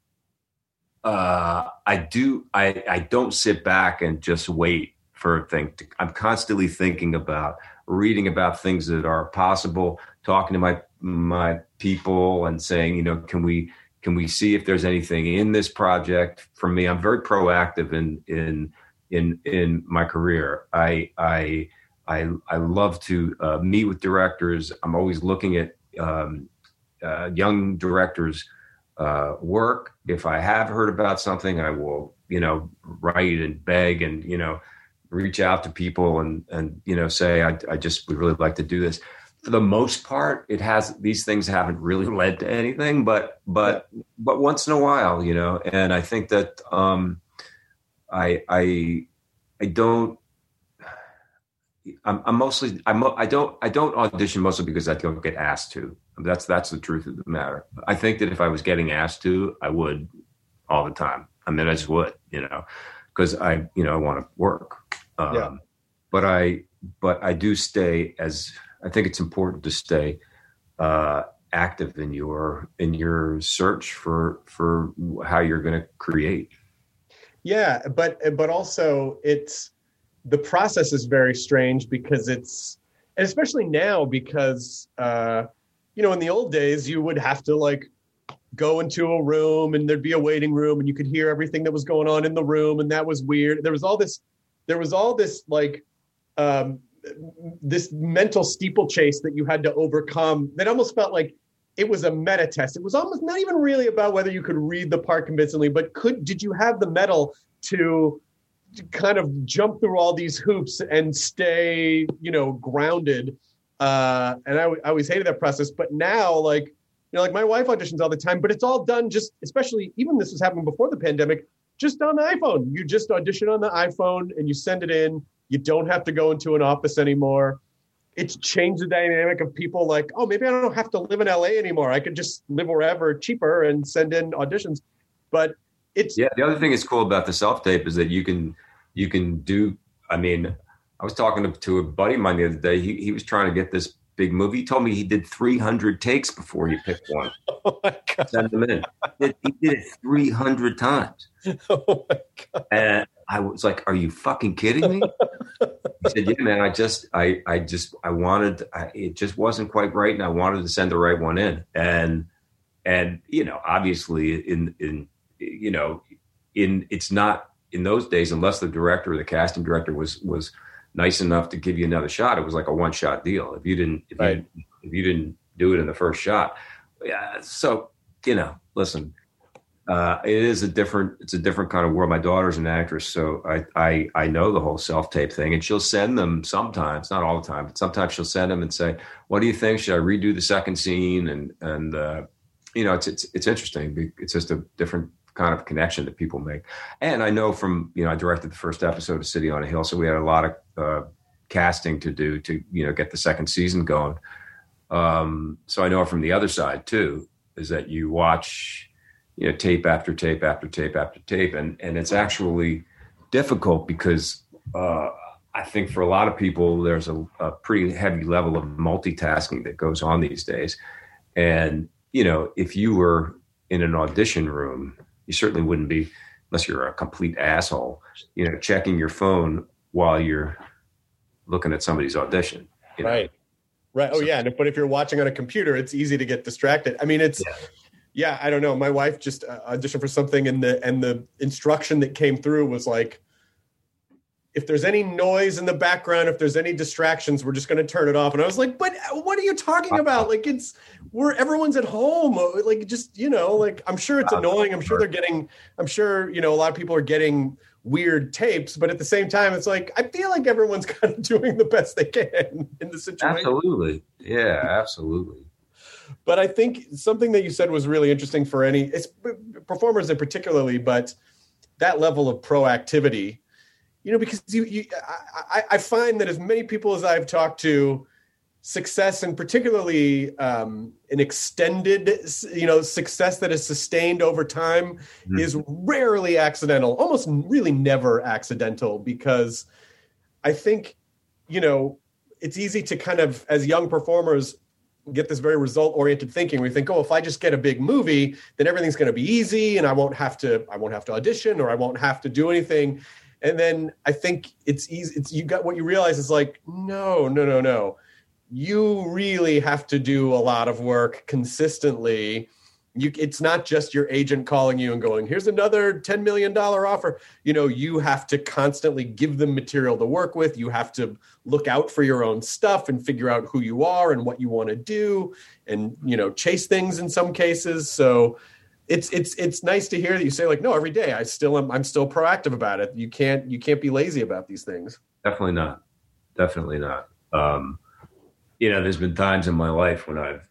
uh, I do, I, I don't sit back and just wait for a thing. To, I'm constantly thinking about, reading about things that are possible, talking to my my people, and saying, you know, can we can we see if there's anything in this project for me? I'm very proactive in in. in in my career. I I I, I love to uh, meet with directors. I'm always looking at um, uh, young directors' uh, work. If I have heard about something, I will, you know, write and beg and, you know, reach out to people and, and you know, say, I, I just would really like to do this. For the most part, it has, these things haven't really led to anything, but, but, but once in a while, you know, and I think that, um, I I I don't. I'm, I'm mostly I'm I don't I don't audition mostly because I don't get asked to. That's that's the truth of the matter. I think that if I was getting asked to, I would all the time. I mean, I just would, you know, because I you know I want to work. Um, yeah. But I but I do stay as I think it's important to stay uh, active in your in your search for for how you're going to create. Yeah, but but also it's the process is very strange because it's, and especially now because uh, you know, in the old days you would have to like go into a room and there'd be a waiting room and you could hear everything that was going on in the room, and that was weird. There was all this, there was all this like um, this mental steeplechase that you had to overcome that almost felt like it was a meta test. It was almost not even really about whether you could read the part convincingly, but could did you have the mettle to, to kind of jump through all these hoops and stay, you know, grounded? Uh, and I, I always hated that process. But now, like, you know, like my wife auditions all the time, but it's all done just, especially even this was happening before the pandemic, just on the iPhone. You just audition on the iPhone and you send it in. You don't have to go into an office anymore. It's changed the dynamic of people like, oh, maybe I don't have to live in L A anymore. I could just live wherever cheaper and send in auditions. But it's yeah. The other thing that's cool about the self tape is that you can you can do. I mean, I was talking to, to a buddy of mine the other day. He he was trying to get this big movie. He told me he did three hundred takes before he picked one. Oh my God. Send them in. He did, he did it three hundred times. Oh my God. And I was like, "Are you fucking kidding me?" He said, "Yeah, man. I just, I, I just, I wanted. I, it just wasn't quite right, and I wanted to send the right one in." And, and you know, obviously, in, in, you know, in it's not in those days unless the director or the casting director was was nice enough to give you another shot. It was like a one shot deal. If you didn't, if, right. you, if you didn't do it in the first shot, yeah. So you know, listen. Uh, it is a different, it's a different kind of world. My daughter's an actress, so I, I, I know the whole self-tape thing, and she'll send them sometimes, not all the time, but sometimes she'll send them and say, "What do you think? Should I redo the second scene?" And, and, uh, you know, it's, it's, it's interesting. It's just a different kind of connection that people make. And I know from, you know, I directed the first episode of City on a Hill, so we had a lot of, uh, casting to do to, you know, get the second season going. Um, so I know from the other side too, is that you watch, you know, tape after tape after tape after tape. And, and it's actually difficult because uh, I think for a lot of people, there's a, a pretty heavy level of multitasking that goes on these days. And, you know, if you were in an audition room, you certainly wouldn't be, unless you're a complete asshole, you know, checking your phone while you're looking at somebody's audition. You know? Right. Right. Oh, So- yeah. And, but if you're watching on a computer, it's easy to get distracted. I mean, it's, Yeah. yeah, I don't know. My wife just uh, auditioned for something, and the and the instruction that came through was like, if there's any noise in the background, if there's any distractions, we're just going to turn it off. And I was like, but what are you talking about? Like, it's we're everyone's at home. Like, just, you know, like, I'm sure it's annoying. I'm sure they're getting, I'm sure, you know, a lot of people are getting weird tapes, but at the same time, it's like, I feel like everyone's kind of doing the best they can in the situation. Absolutely. Yeah, absolutely. But I think something that you said was really interesting for any it's performers in particularly, but that level of proactivity, you know, because you, you I, I find that as many people as I've talked to, success, and particularly um, an extended, you know, success that is sustained over time mm-hmm. is rarely accidental, almost really never accidental, because I think, you know, it's easy to kind of, as young performers, get this very result-oriented thinking. We think, oh, if I just get a big movie, then everything's going to be easy, and I won't have to, I won't have to audition, or I won't have to do anything. And then I think it's easy. It's you got what you realize is like, no, no, no, no. You really have to do a lot of work consistently. You, it's not just your agent calling you and going, here's another ten million dollars offer. You know, you have to constantly give them material to work with. You have to look out for your own stuff and figure out who you are and what you want to do, and, you know, chase things in some cases. So it's, it's, it's nice to hear that you say, like, no, every day I still am, I'm still proactive about it. You can't, you can't be lazy about these things. Definitely not. Definitely not. Um, you know, there's been times in my life when I've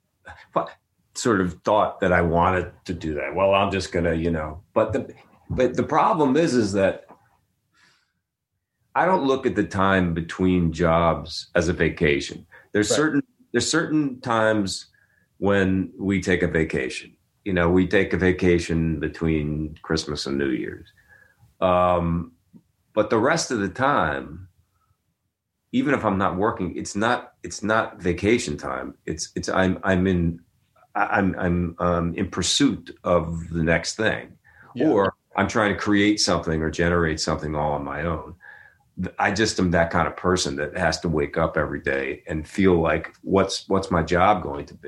sort of thought that I wanted to do that. Well, I'm just going to, you know, but the, but the problem is, is that I don't look at the time between jobs as a vacation. There's right. certain, there's certain times when we take a vacation. You know, we take a vacation between Christmas and New Year's. Um, but the rest of the time, even if I'm not working, it's not, it's not vacation time. It's, it's, I'm, I'm in, I'm, I'm, um, in pursuit of the next thing, yeah. or I'm trying to create something or generate something all on my own. I just am that kind of person that has to wake up every day and feel like what's, what's my job going to be?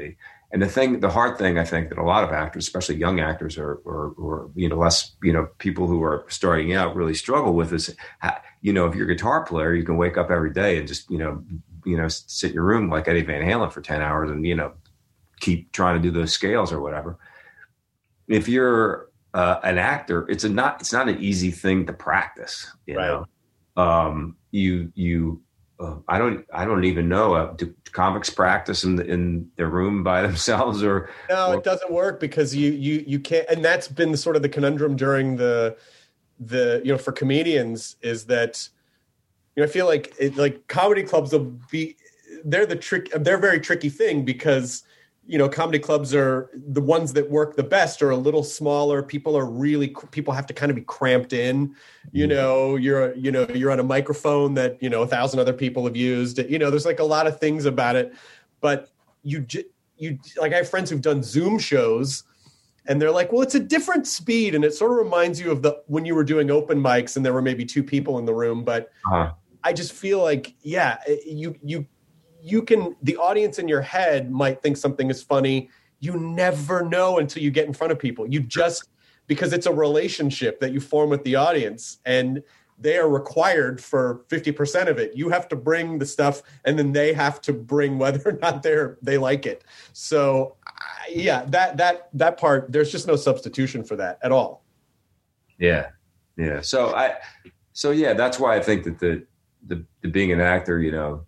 and the thing, the hard thing, I think that a lot of actors, especially young actors or, or, or, you know, less, you know, people who are starting out really struggle with is, you know, if you're a guitar player, you can wake up every day and just, you know, you know, sit in your room like Eddie Van Halen for ten hours and, you know, keep trying to do those scales or whatever. If you're uh, an actor, it's a not, it's not an easy thing to practice, you right. know, um, you, you, uh, I don't, I don't even know, uh, do comics practice in the, in their room by themselves or? No, or, it doesn't work because you, you, you can't, and that's been sort of the conundrum during the, the, you know, for comedians is that, you know, I feel like it, like comedy clubs will be, they're the trick, they're a very tricky thing because, you know, comedy clubs are the ones that work the best are a little smaller. People are really, people have to kind of be cramped in, you know, you're, you know, you're on a microphone that, you know, a thousand other people have used, you know, there's like a lot of things about it, but you, you, like I have friends who've done Zoom shows and they're like, well, it's a different speed. And it sort of reminds you of the, when you were doing open mics and there were maybe two people in the room, but uh-huh. I just feel like, yeah, you, you, you can, the audience in your head might think something is funny. You never know until you get in front of people. You just, because it's a relationship that you form with the audience and they are required for fifty percent of it. You have to bring the stuff and then they have to bring whether or not they're, they like it. So yeah, that, that, that part, there's just no substitution for that at all. Yeah. Yeah. So I, so yeah, that's why I think that the, the, the being an actor, you know,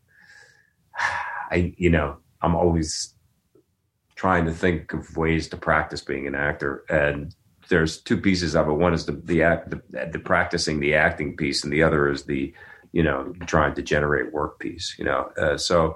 I, you know, I'm always trying to think of ways to practice being an actor. And there's two pieces of it. One is the, the act, the, the practicing the acting piece. And the other is the, you know, trying to generate work piece, you know? Uh, so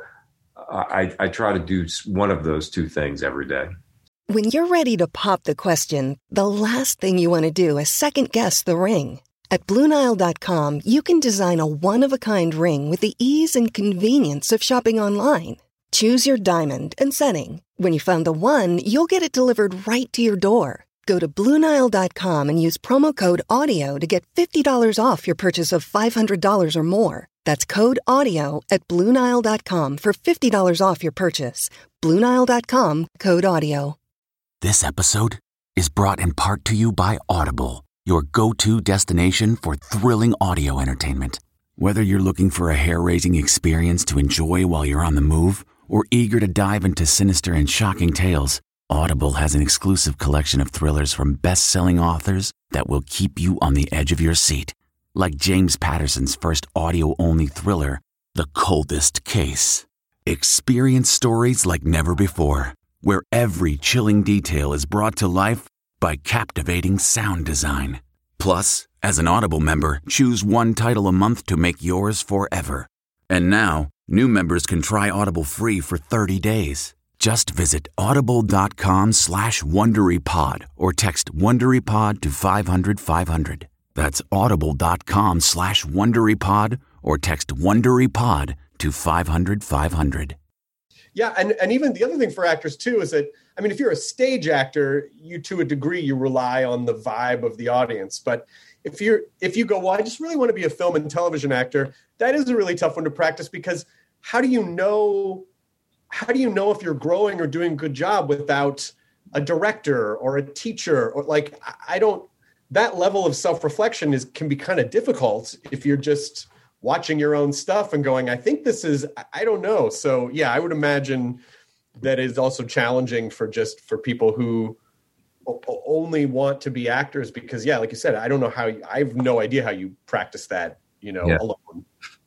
I, I try to do one of those two things every day. When you're ready to pop the question, the last thing you want to do is second guess the ring. At Blue Nile dot com, you can design a one-of-a-kind ring with the ease and convenience of shopping online. Choose your diamond and setting. When you find the one, you'll get it delivered right to your door. Go to Blue Nile dot com and use promo code AUDIO to get fifty dollars off your purchase of five hundred dollars or more. That's code AUDIO at Blue Nile dot com for fifty dollars off your purchase. Blue Nile dot com, code AUDIO. This episode is brought in part to you by Audible, your go-to destination for thrilling audio entertainment. Whether you're looking for a hair-raising experience to enjoy while you're on the move or eager to dive into sinister and shocking tales, Audible has an exclusive collection of thrillers from best-selling authors that will keep you on the edge of your seat. Like James Patterson's first audio-only thriller, The Coldest Case. Experience stories like never before, where every chilling detail is brought to life by captivating sound design. Plus, as an Audible member, choose one title a month to make yours forever. And now, new members can try Audible free for thirty days. Just visit audible.com slash WonderyPod or text WonderyPod to five hundred five hundred. That's audible.com slash WonderyPod or text WonderyPod to five hundred five hundred. Yeah, and, and even the other thing for actors, too, is that, I mean, if you're a stage actor, you, to a degree, you rely on the vibe of the audience. But if you're if you go, well, I just really want to be a film and television actor, that is a really tough one to practice because how do you know, how do you know if you're growing or doing a good job without a director or a teacher? Or like, I don't, that level of self-reflection is can be kind of difficult if you're just watching your own stuff and going, I think this is, I don't know. So yeah, I would imagine that is also challenging for just for people who o- only want to be actors because yeah, like you said, I don't know how, you, I have no idea how you practice that, you know, yeah. alone.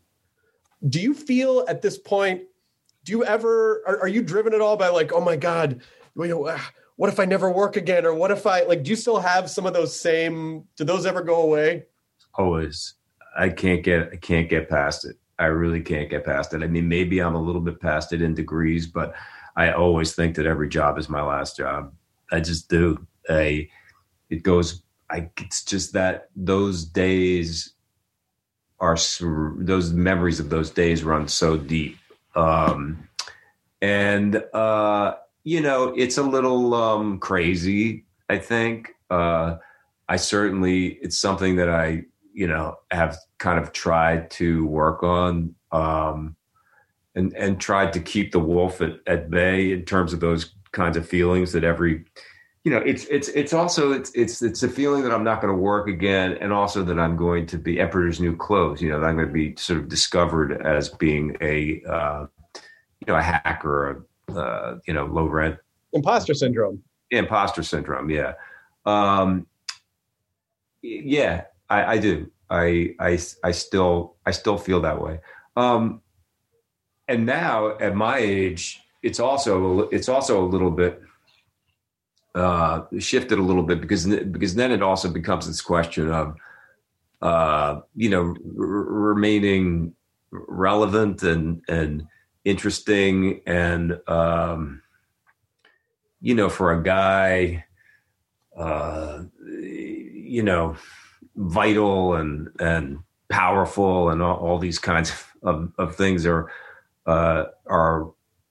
Do you feel at this point, do you ever, are, are you driven at all by like, oh my God, you know, what if I never work again? Or what if I, like, do you still have some of those same, do those ever go away? Always. I can't get I can't get past it. I really can't get past it. I mean, maybe I'm a little bit past it in degrees, but I always think that every job is my last job. I just do. I it goes. I it's just that those days are those memories of those days run so deep, um, and uh, you know, it's a little um, crazy. I think uh, I certainly it's something that I. you know, have kind of tried to work on um, and, and tried to keep the wolf at, at bay in terms of those kinds of feelings that every, you know, it's it's it's also it's it's it's a feeling that I'm not going to work again, and also that I'm going to be Emperor's New Clothes. You know, that I'm going to be sort of discovered as being a uh, you know a hacker, a uh, you know low rent imposter syndrome. Imposter syndrome, yeah, um, yeah, I, I do. I I I still I still feel that way. Um, and now at my age, it's also it's also a little bit. Uh, shifted a little bit because because then it also becomes this question of uh, you know r- remaining relevant and and interesting and um, you know for a guy uh, you know vital and and powerful and all, all these kinds of, of, of things are uh, are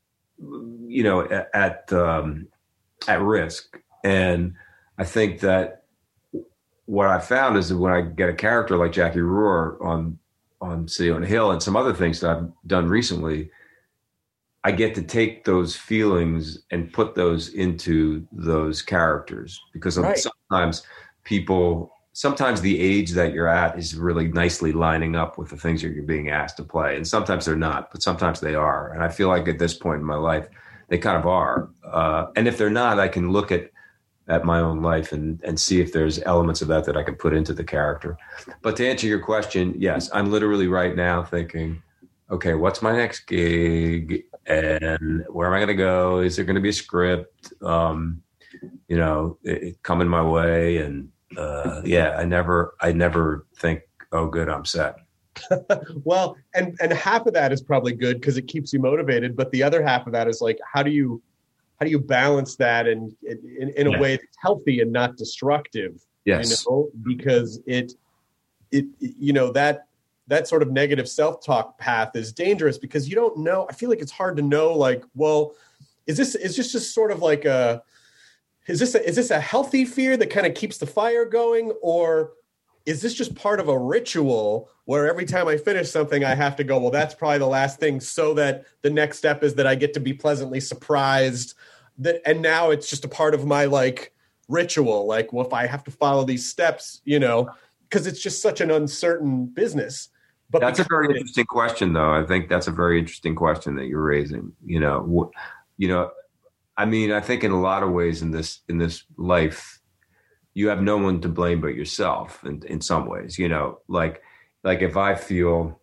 you know at, at um, at risk. And I think that what I found is that when I get a character like Jackie Rohr on, on City on a Hill and some other things that I've done recently, I get to take those feelings and put those into those characters because right. sometimes people, sometimes the age that you're at is really nicely lining up with the things that you're being asked to play. And sometimes they're not, but sometimes they are. And I feel like at this point in my life, they kind of are. Uh, and if they're not, I can look at, at my own life and, and see if there's elements of that that I can put into the character. But to answer your question, yes, I'm literally right now thinking, okay, what's my next gig? And where am I going to go? Is there going to be a script, um, you know, it, it coming my way? And uh, yeah, I never, I never think, oh, good, I'm set. Well, and and half of that is probably good because it keeps you motivated, but the other half of that is like, how do you how do you balance that and in, in a yeah. way that's healthy and not destructive? Yes, you know, because it it you know that that sort of negative self-talk path is dangerous because you don't know. I feel like it's hard to know. Like, well, is this is this just sort of like a is this a, is this a healthy fear that kind of keeps the fire going, or is this just part of a ritual where every time I finish something, I have to go, well, that's probably the last thing, so that the next step is that I get to be pleasantly surprised. That, and now it's just a part of my like ritual. Like, well, if I have to follow these steps, you know, because it's just such an uncertain business. But that's a very interesting question, though. I think that's a very interesting question that you're raising. You know, you know, I mean, I think in a lot of ways in this in this life, you have no one to blame but yourself in, in some ways, you know, like, like if I feel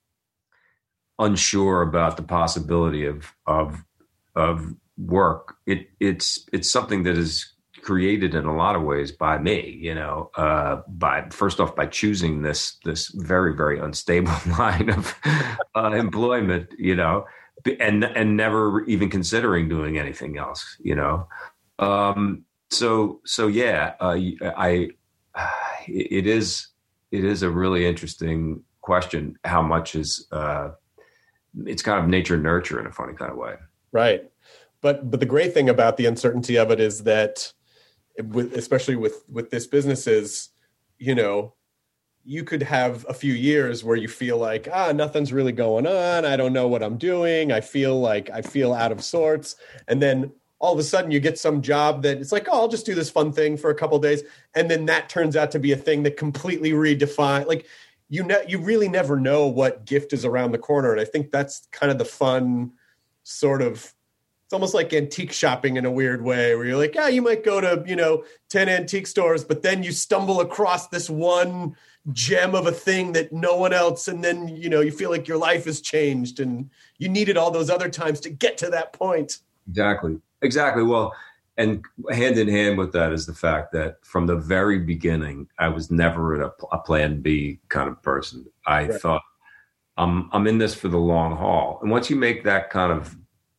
unsure about the possibility of, of, of work, it it's, it's something that is created in a lot of ways by me, you know, uh, by first off, by choosing this, this very, very unstable line of uh, employment, you know, and, and never even considering doing anything else, you know, um, So, so yeah, uh, I, it is, it is a really interesting question. How much is, uh, it's kind of nature nurture in a funny kind of way. Right. But, but the great thing about the uncertainty of it is that, with, especially with, with this business is, you know, you could have a few years where you feel like, ah, nothing's really going on. I don't know what I'm doing. I feel like I feel out of sorts. And then all of a sudden you get some job that it's like, oh, I'll just do this fun thing for a couple of days. And then that turns out to be a thing that completely redefine, like you ne- you really never know what gift is around the corner. And I think that's kind of the fun sort of, it's almost like antique shopping in a weird way where you're like, yeah, you might go to, you know, ten antique stores, but then you stumble across this one gem of a thing that no one else. And then, you know, you feel like your life has changed and you needed all those other times to get to that point. Exactly. Exactly. Well, and hand in hand with that is the fact that from the very beginning, I was never a, a plan B kind of person. I right. thought I'm, I'm in this for the long haul. And once you make that kind of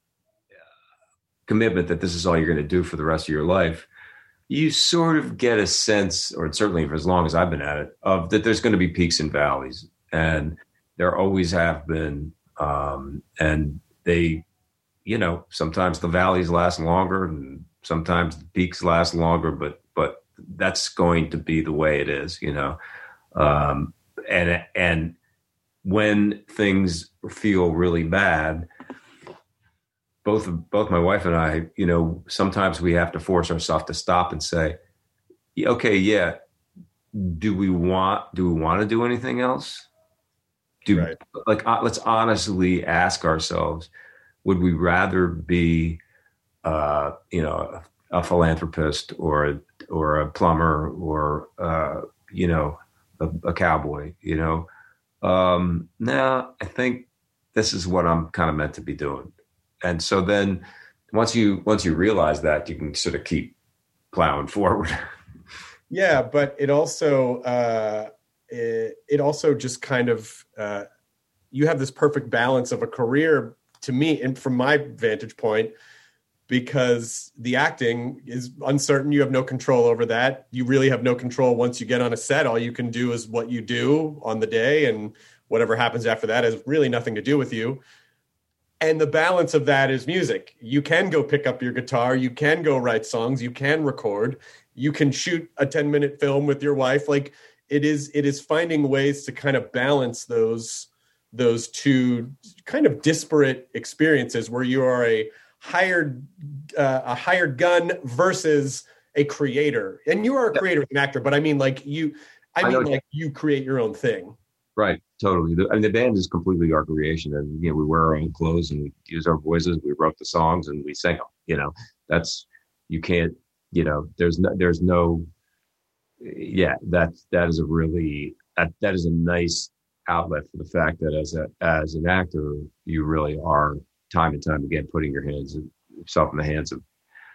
commitment that this is all you're going to do for the rest of your life, you sort of get a sense, or certainly for as long as I've been at it, of that there's going to be peaks and valleys. And there always have been. Um, and they, you know, sometimes the valleys last longer and sometimes the peaks last longer, but, but that's going to be the way it is, you know? Um, and, and when things feel really bad, both both my wife and I, you know, sometimes we have to force ourselves to stop and say, okay, yeah, do we want do we want to do anything else? Do right. like uh, let's honestly ask ourselves, would we rather be, uh, you know, a, a philanthropist or a, or a plumber or uh, you know, a, a cowboy? You know, um, no, I think this is what I'm kind of meant to be doing. And so then once you once you realize that, you can sort of keep plowing forward. Yeah, but it also uh, it, it also just kind of uh, you have this perfect balance of a career to me, and from my vantage point, because the acting is uncertain. You have no control over that. You really have no control once you get on a set. All you can do is what you do on the day, and whatever happens after that has really nothing to do with you. And the balance of that is music. You can go pick up your guitar. You can go write songs. You can record. You can shoot a ten minute film with your wife. Like it is, it is finding ways to kind of balance those, those two kind of disparate experiences where you are a hired, uh, a hired gun versus a creator. And you are a creator, an actor, but I mean like you, I mean I like you create your own thing. Right. Totally. The, I mean, the band is completely our creation, and, you know, we wear our own clothes and we use our voices. We wrote the songs and we sang them, you know, that's, you can't, you know, there's no, there's no, yeah, that's, that is a really, that, that is a nice outlet for the fact that as a, as an actor, you really are time and time again, putting your hands yourself in the hands of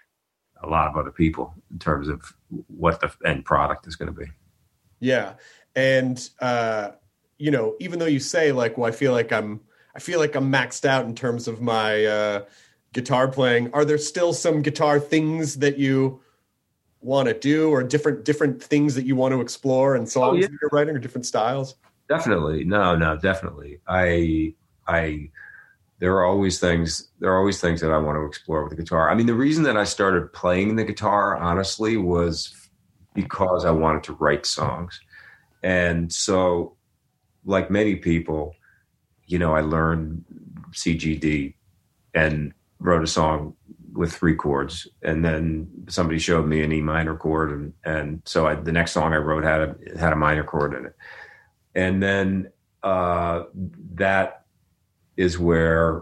a lot of other people in terms of what the end product is going to be. Yeah. And, uh, you know, even though you say like, well, I feel like I'm, I feel like I'm maxed out in terms of my uh, guitar playing. Are there still some guitar things that you want to do, or different, different things that you want to explore and songs oh, yeah. that you're writing, or different styles? Definitely. No, no, definitely. I, I, there are always things, there are always things that I want to explore with the guitar. I mean, the reason that I started playing the guitar, honestly, was because I wanted to write songs. And so, like many people, you know, I learned C G D and wrote a song with three chords, and then somebody showed me an E minor chord, and and so I, the next song I wrote had a had a minor chord in it, and then uh, that is where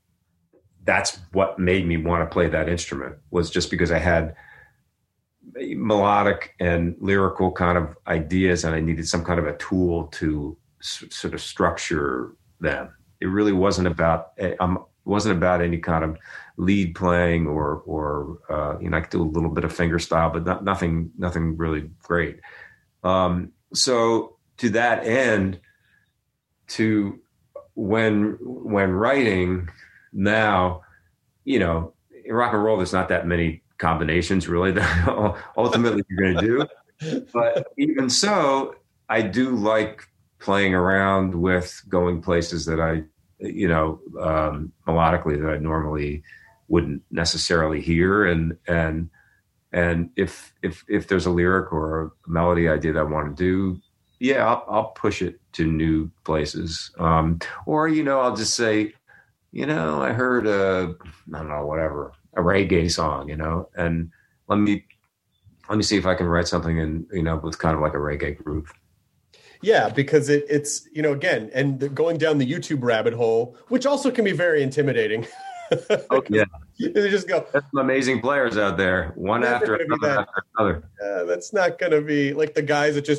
that's what made me want to play that instrument, was just because I had melodic and lyrical kind of ideas, and I needed some kind of a tool to s- sort of structure them. It really wasn't about um, wasn't about any kind of lead playing or or uh, you know, I could do a little bit of finger style, but not, nothing nothing really great. Um, so to that end, to when when writing now, you know, in rock and roll, there's not that many combinations really that ultimately you're going to do. But even so, I do like playing around with going places that I, you know, um, melodically that I normally wouldn't necessarily hear. And, and, and if, if, if there's a lyric or a melody idea that I want to do, yeah, I'll, I'll push it to new places. Um, or, you know, I'll just say, you know, I heard a, I don't know, whatever, a reggae song, you know, and let me, let me see if I can write something in, you know, with kind of like a reggae groove. Yeah, because it, it's, you know, again, and going down the YouTube rabbit hole, which also can be very intimidating. Oh, yeah. They just go, there's some amazing players out there, one after another, that, after another. Uh, that's not going to be like the guys that just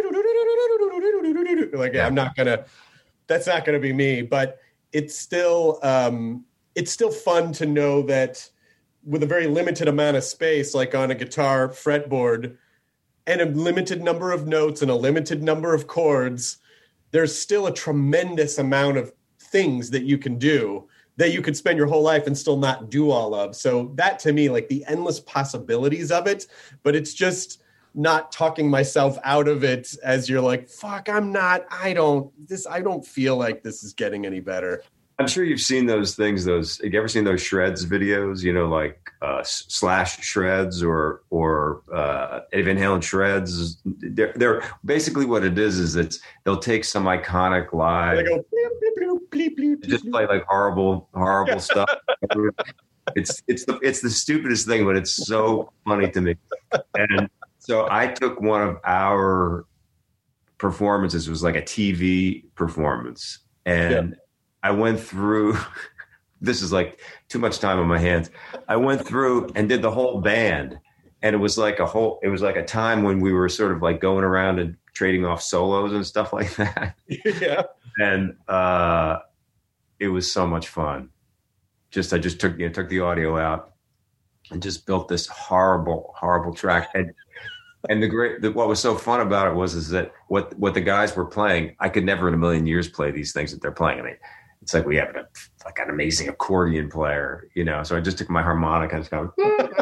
like, yeah, I'm not going to, that's not going to be me, but it's still, um, it's still fun to know that with a very limited amount of space, like on a guitar fretboard, and a limited number of notes and a limited number of chords, there's still a tremendous amount of things that you can do that you could spend your whole life and still not do all of. So that, to me, like the endless possibilities of it, but it's just not talking myself out of it as you're like, fuck, I'm not, I don't, this, I don't feel like this is getting any better. I'm sure you've seen those things, those, have you ever seen those Shreds videos, you know, like uh, Slash Shreds or, or uh, Eddie Van Halen Shreds? They're, they're basically what it is, is it's, they'll take some iconic live. They go, bloop, bloop, bloop. bleep, bleep, bleep, just bleep. play like horrible, horrible stuff. It's it's the it's the stupidest thing, but it's so funny to me. And so I took one of our performances. It was like a T V performance, and yeah. I went through. This is like too much time on my hands. I went through and did the whole band, and it was like a whole. It was like a time when we were sort of like going around and trading off solos and stuff like that. Yeah, and uh, it was so much fun. Just I just took you know, took the audio out and just built this horrible, horrible track. And and the great the, what was so fun about it was is that what what the guys were playing, I could never in a million years play these things that they're playing. I mean, it's like we have a, like an amazing accordion player, you know. So I just took my harmonica and just kind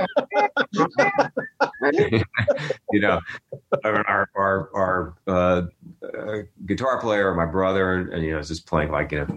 of, you know, our our our uh, uh, guitar player, my brother, and, and you know, was just playing like you know.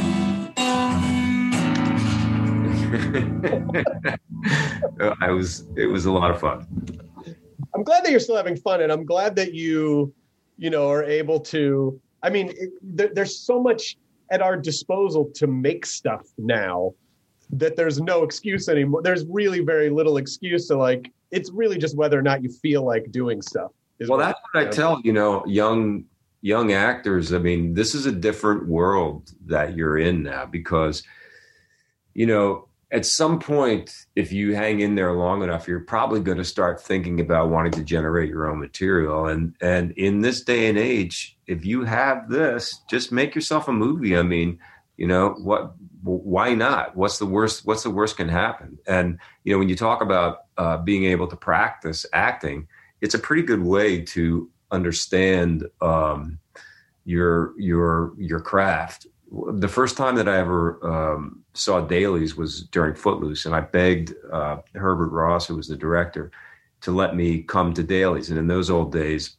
I was it was a lot of fun. I'm glad that you're still having fun, and I'm glad that you you know are able to I mean it, there, there's so much at our disposal to make stuff now that there's no excuse anymore. There's really very little excuse to like it's really just whether or not you feel like doing stuff. Well, that's what I tell you know young young actors. I mean, this is a different world that you're in now because you know at some point, if you hang in there long enough, you're probably going to start thinking about wanting to generate your own material. And and in this day and age, if you have this, just make yourself a movie. I mean, you know what? Why not? What's the worst? What's the worst can happen? And you know, when you talk about uh, being able to practice acting, it's a pretty good way to understand um, your your your craft. The first time that I ever um, saw dailies was during Footloose, and I begged uh, Herbert Ross, who was the director, to let me come to dailies. And in those old days,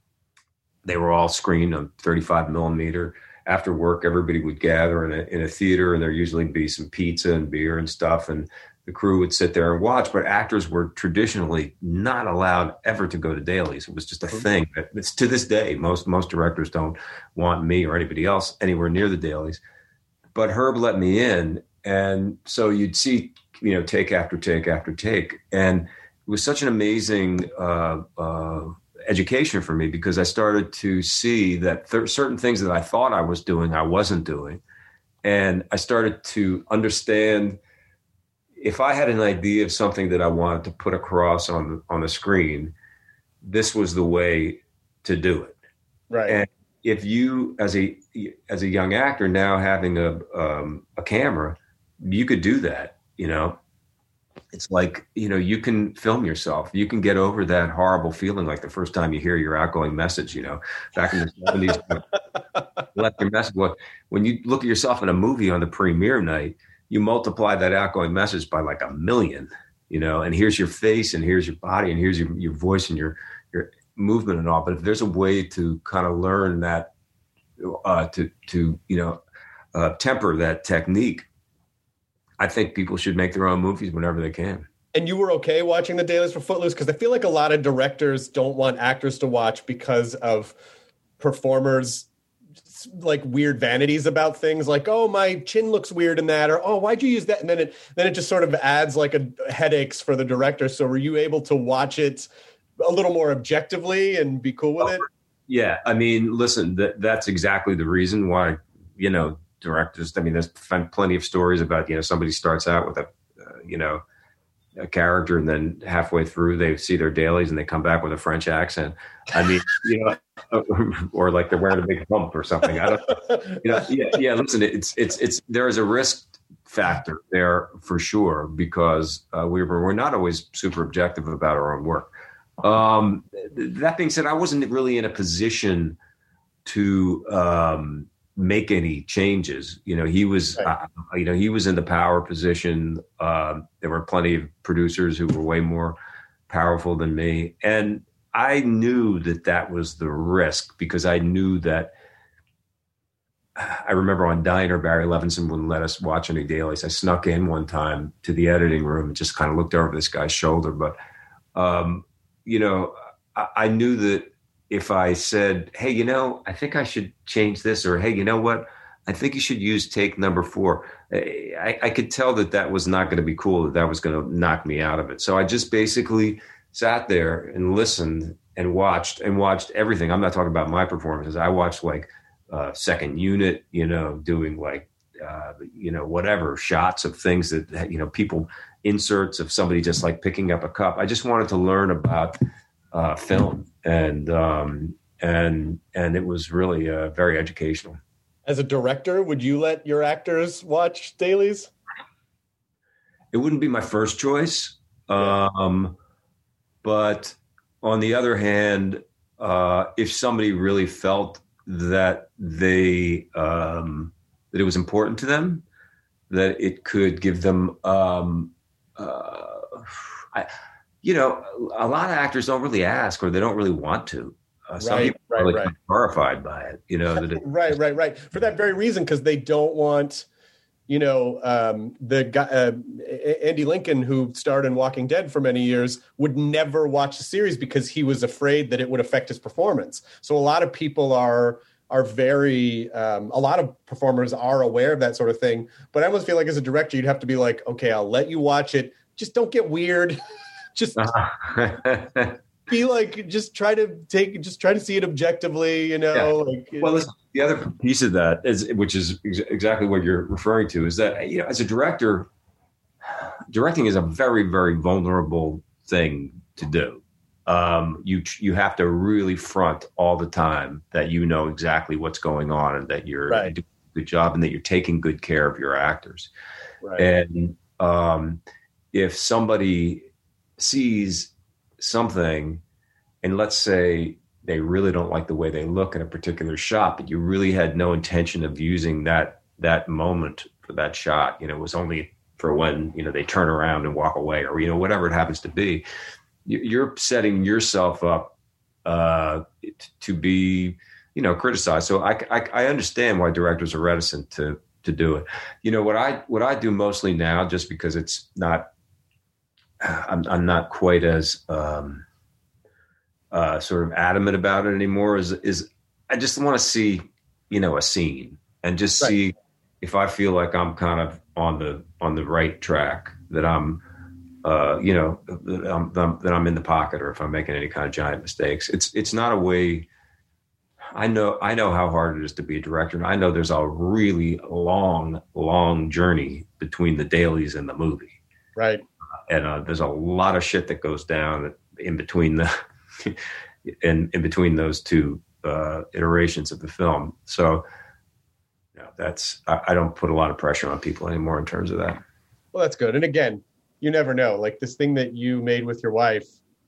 they were all screened on thirty-five millimeter. After work, everybody would gather in a, in a theater, and there'd usually be some pizza and beer and stuff, and the crew would sit there and watch. But actors were traditionally not allowed ever to go to dailies. It was just a thing. It's to this day. Most most directors don't want me or anybody else anywhere near the dailies. But Herb let me in, and so you'd see, you know, take after take after take, and it was such an amazing uh, uh, education for me because I started to see that there are certain things that I thought I was doing, I wasn't doing, and I started to understand. If I had an idea of something that I wanted to put across on on the screen, this was the way to do it. Right. And if you, as a as a young actor now having a um, a camera, you could do that. You know, it's like you know you can film yourself. You can get over that horrible feeling like the first time you hear your outgoing message. You know, back in the seventies, left your message. Well, when you look at yourself in a movie on the premiere night. You multiply that outgoing message by like a million, you know, and here's your face and here's your body and here's your, your voice and your, your movement and all. But if there's a way to kind of learn that, uh, to, to, you know, uh, temper that technique, I think people should make their own movies whenever they can. And you were okay watching the dailies for Footloose? Because I feel like a lot of directors don't want actors to watch because of performers like weird vanities about things like, oh, my chin looks weird in that, or oh, why'd you use that? And then it then it just sort of adds like a headaches for the director. So were you able to watch it a little more objectively and be cool with it? Yeah, I mean, listen, that that's exactly the reason why, you know, directors. I mean, there's plenty of stories about, you know, somebody starts out with a, uh, you know, a character, and then halfway through they see their dailies and they come back with a French accent. I mean, you know, or like they're wearing a big hump or something. I don't, you know, yeah, yeah. Listen, it's it's it's there is a risk factor there for sure because uh, we were we're not always super objective about our own work. Um, that being said, I wasn't really in a position to um, make any changes. You know, he was, right. uh, you know, he was in the power position. Uh, there were plenty of producers who were way more powerful than me. And I knew that that was the risk because I knew that I remember on Diner, Barry Levinson wouldn't let us watch any dailies. I snuck in one time to the editing room and just kind of looked over this guy's shoulder. But, um, you know, I, I knew that if I said, hey, you know, I think I should change this, or, hey, you know what, I think you should use take number four. I, I could tell that that was not going to be cool, that that was going to knock me out of it. So I just basically sat there and listened and watched and watched everything. I'm not talking about my performances. I watched like uh, second unit, you know, doing like, uh, you know, whatever shots of things that, you know, people inserts of somebody just like picking up a cup. I just wanted to learn about uh, film, and um, and and it was really uh, very educational. As a director, would you let your actors watch dailies? It wouldn't be my first choice, um, but on the other hand, uh, if somebody really felt that they um, that it was important to them, that it could give them, um, uh, I, you know, a lot of actors don't really ask, or they don't really want to. Uh, some right, people right, are like right. horrified by it, you know. That it, right, right, right. For that very reason, because they don't want, you know, um, the guy, uh, Andy Lincoln, who starred in Walking Dead for many years, would never watch the series because he was afraid that it would affect his performance. So a lot of people are are very, um, a lot of performers are aware of that sort of thing. But I almost feel like as a director, you'd have to be like, okay, I'll let you watch it. Just don't get weird. Just be like, just try to take, just try to see it objectively, you know. Yeah. Like, well, listen, the other piece of that is, which is ex- exactly what you're referring to, is that, you know, as a director, directing is a very, very vulnerable thing to do. Um, you you have to really front all the time that you know exactly what's going on, and that you're right. doing a good job, and that you're taking good care of your actors. Right. And um, if somebody sees something, and let's say they really don't like the way they look in a particular shot, but you really had no intention of using that that moment for that shot, you know, it was only for when, you know, they turn around and walk away, or, you know, whatever it happens to be, you're setting yourself up uh, to be, you know, criticized. So I, I, I understand why directors are reticent to to do it. You know, what I what I do mostly now, just because it's not, I'm, I'm not quite as um, uh, sort of adamant about it anymore, is is I just want to see, you know, a scene, and just right. see if I feel like I'm kind of on the on the right track, that I'm, uh, you know, that I'm, that I'm in the pocket, or if I'm making any kind of giant mistakes. It's it's not a way. I know I know how hard it is to be a director, and I know there's a really long, long journey between the dailies and the movie. Right. And uh, there's a lot of shit that goes down in between the in in between those two uh, iterations of the film. So, you know, that's I, I don't put a lot of pressure on people anymore in terms of that. Well, that's good. And again, you never know. Like this thing that you made with your wife,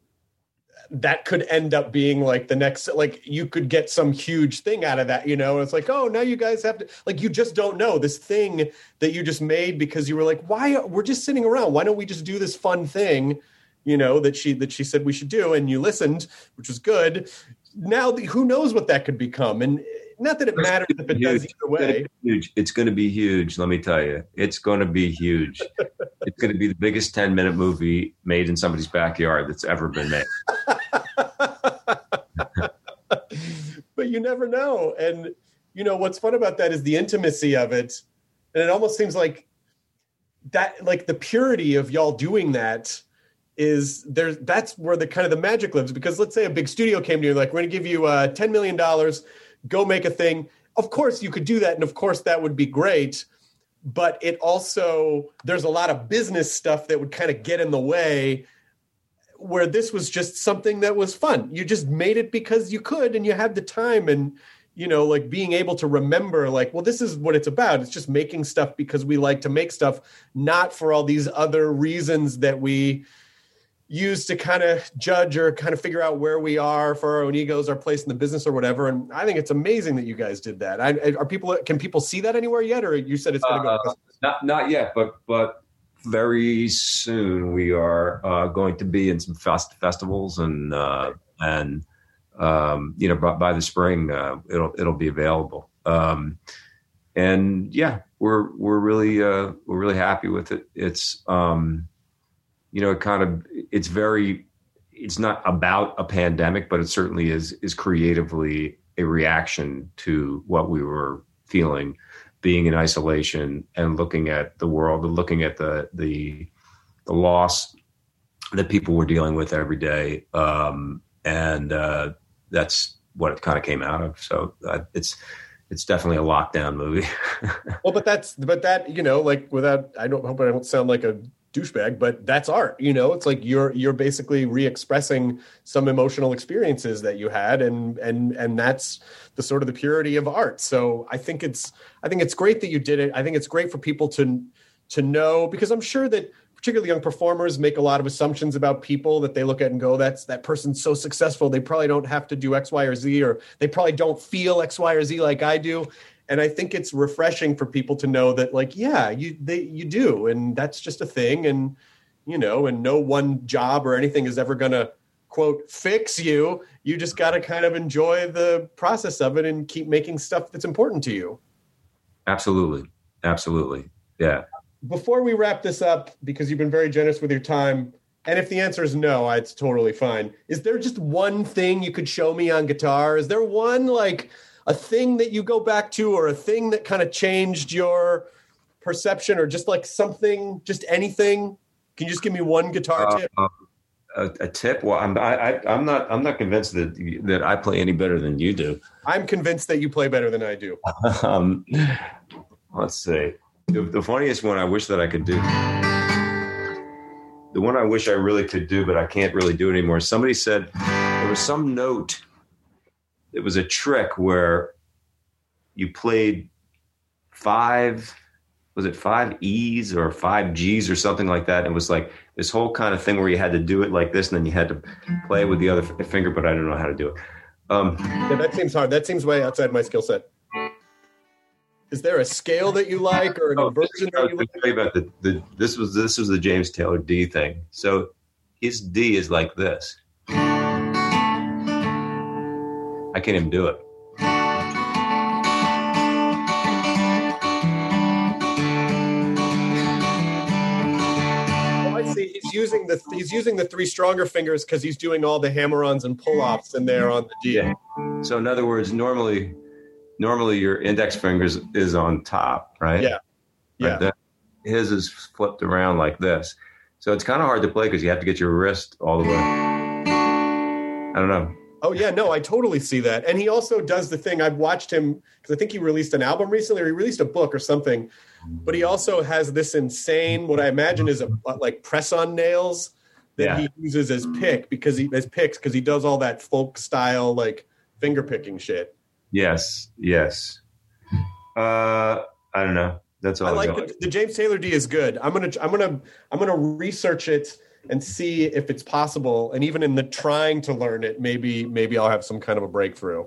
that could end up being like the next, like you could get some huge thing out of that, you know. It's like, oh, now you guys have to, like, you just don't know this thing that you just made because you were like, why, we're just sitting around. Why don't we just do this fun thing, you know, that she, that she said we should do. And you listened, which was good. Now, the, who knows what that could become? And not that it matters if it does either way. Huge. It's going to be huge. Let me tell you, it's going to be huge. It's going to be the biggest ten minute movie made in somebody's backyard that's ever been made. But you never know. And, you know, what's fun about that is the intimacy of it. And it almost seems like that, like the purity of y'all doing that is there. That's where the kind of the magic lives. Because let's say a big studio came to you, like, we're going to give you uh, ten million dollars, go make a thing. Of course you could do that. And of course that would be great. But it also, there's a lot of business stuff that would kind of get in the way, where this was just something that was fun. You just made it because you could, and you had the time, and, you know, like being able to remember, like, well, this is what it's about. It's just making stuff because we like to make stuff, not for all these other reasons that we use to kind of judge or kind of figure out where we are for our own egos, our place in the business or whatever. And I think it's amazing that you guys did that. I, are people, can people see that anywhere yet? Or you said it's going to go? Uh, not, not yet, but, but very soon we are uh, going to be in some fest- festivals and, uh, and, um, you know, by, by the spring, uh, it'll, it'll be available. Um, and yeah, we're, we're really, uh, we're really happy with it. It's, um, you know, it kind of, it's very, it's not about a pandemic, but it certainly is, is creatively a reaction to what we were feeling, being in isolation and looking at the world and looking at the the the loss that people were dealing with every day, um, and uh, that's what it kind of came out of. So uh, it's it's definitely a lockdown movie. Well, but that's but that you know, like without I don't hope I don't sound like a douchebag, but that's art. You know, it's like you're you're basically re-expressing some emotional experiences that you had, and and and that's the sort of the purity of art. So I think it's I think it's great that you did it. I think it's great for people to to know, because I'm sure that particularly young performers make a lot of assumptions about people that they look at and go, that's that person's so successful, they probably don't have to do X, Y, or Z, or they probably don't feel X, Y, or Z like I do. And I think it's refreshing for people to know that, like, yeah, you they you do, and that's just a thing, and you know, and no one job or anything is ever gonna quote fix you. You just got to kind of enjoy the process of it and keep making stuff that's important to you. Absolutely, absolutely, yeah. Before we wrap this up, because you've been very generous with your time, and if the answer is no, it's totally fine. Is there just one thing you could show me on guitar? Is there one, like, a thing that you go back to, or a thing that kind of changed your perception, or just like something, just anything? Can you just give me one guitar uh, tip? Uh, a, a tip? Well, I'm I, I, I'm not I'm not convinced that that I play any better than you do. I'm convinced that you play better than I do. um, let's see. The, the funniest one I wish that I could do, the one I wish I really could do, but I can't really do it anymore. Somebody said there was some note. It was a trick where you played five, was it five E's or five G's or something like that? It was like this whole kind of thing where you had to do it like this, and then you had to play with the other f- finger, but I don't know how to do it. Um, yeah, that seems hard. That seems way outside my skill set. Is there a scale that you like, or an oh, inversion I that you was like? tell you about the, the this was this was the James Taylor D thing. So his D is like this. I can't even do it. Oh, I see. He's using the he's using the three stronger fingers because he's doing all the hammer-ons and pull-offs in there on the D. Yeah. So in other words, normally. Normally, your index fingers is on top, right? Yeah, yeah. But his is flipped around like this, so it's kind of hard to play because you have to get your wrist all the way. I don't know. Oh yeah, no, I totally see that. And he also does the thing. I've watched him because I think he released an album recently, or he released a book or something. But he also has this insane, what I imagine is a like press-on nails that Yeah. he uses as pick because he as picks because he does all that folk style like finger picking shit. Yes, yes. Uh, I don't know. That's all I like got. the, the James Taylor D is good. I'm gonna I'm gonna I'm gonna research it and see if it's possible. And even in the trying to learn it, maybe maybe I'll have some kind of a breakthrough.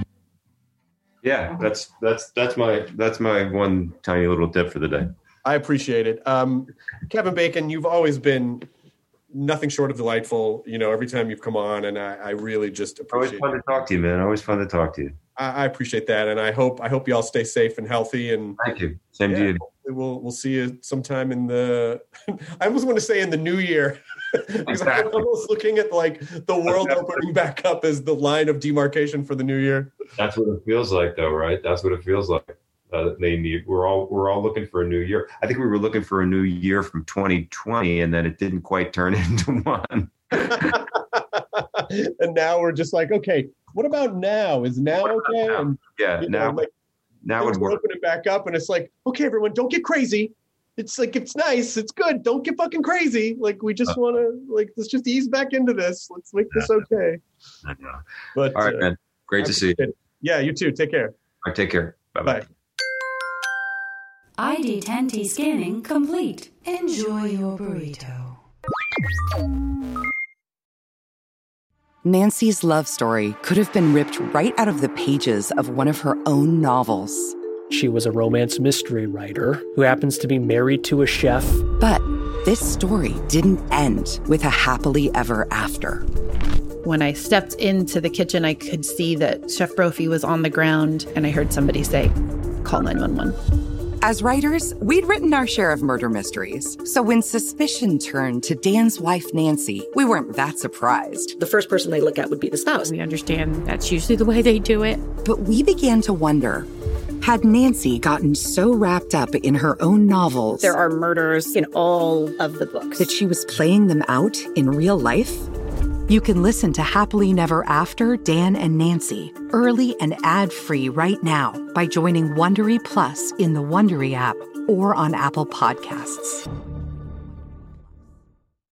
Yeah, that's that's that's my that's my one tiny little tip for the day. I appreciate it. Um, Kevin Bacon, you've always been nothing short of delightful, you know, every time you've come on, and I, I really just appreciate Always fun it. to talk to you, man. Always fun to talk to you. I, I appreciate that, and I hope I hope you all stay safe and healthy. And Thank you. Same yeah, to you. we'll we'll see you sometime in the. I almost want to say in the new year, because I'm almost looking at like the world opening back up as the line of demarcation for the new year. That's what it feels like, though, right? That's what it feels like. Uh, they need. We're all we're all looking for a new year. I think we were looking for a new year from twenty twenty, and then it didn't quite turn into one. And now we're just like, okay, what about now? Is now okay? Now? And Yeah, you know, now like, now things would we're work. opening back up, and it's like, okay, everyone, don't get crazy. It's like it's nice, it's good. Don't get fucking crazy. Like we just Uh, want to, like, let's just ease back into this. Let's make this okay. I know. But All right, uh, man. Great I to see you. appreciate it. Yeah, you too. Take care. All right, take care. Bye-bye. Bye. I D ten T scanning complete. Enjoy your burrito. Nancy's love story could have been ripped right out of the pages of one of her own novels. She was a romance mystery writer who happens to be married to a chef. But this story didn't end with a happily ever after. When I stepped into the kitchen, I could see that Chef Brophy was on the ground, and I heard somebody say, call nine one one. As writers, we'd written our share of murder mysteries. So when suspicion turned to Dan's wife, Nancy, we weren't that surprised. The first person they look at would be the spouse. We understand that's usually the way they do it. But we began to wonder, Had Nancy gotten so wrapped up in her own novels there are murders in all of the books that she was playing them out in real life? You can listen to Happily Never After, Dan and Nancy, early and ad-free right now by joining Wondery Plus in the Wondery app or on Apple Podcasts.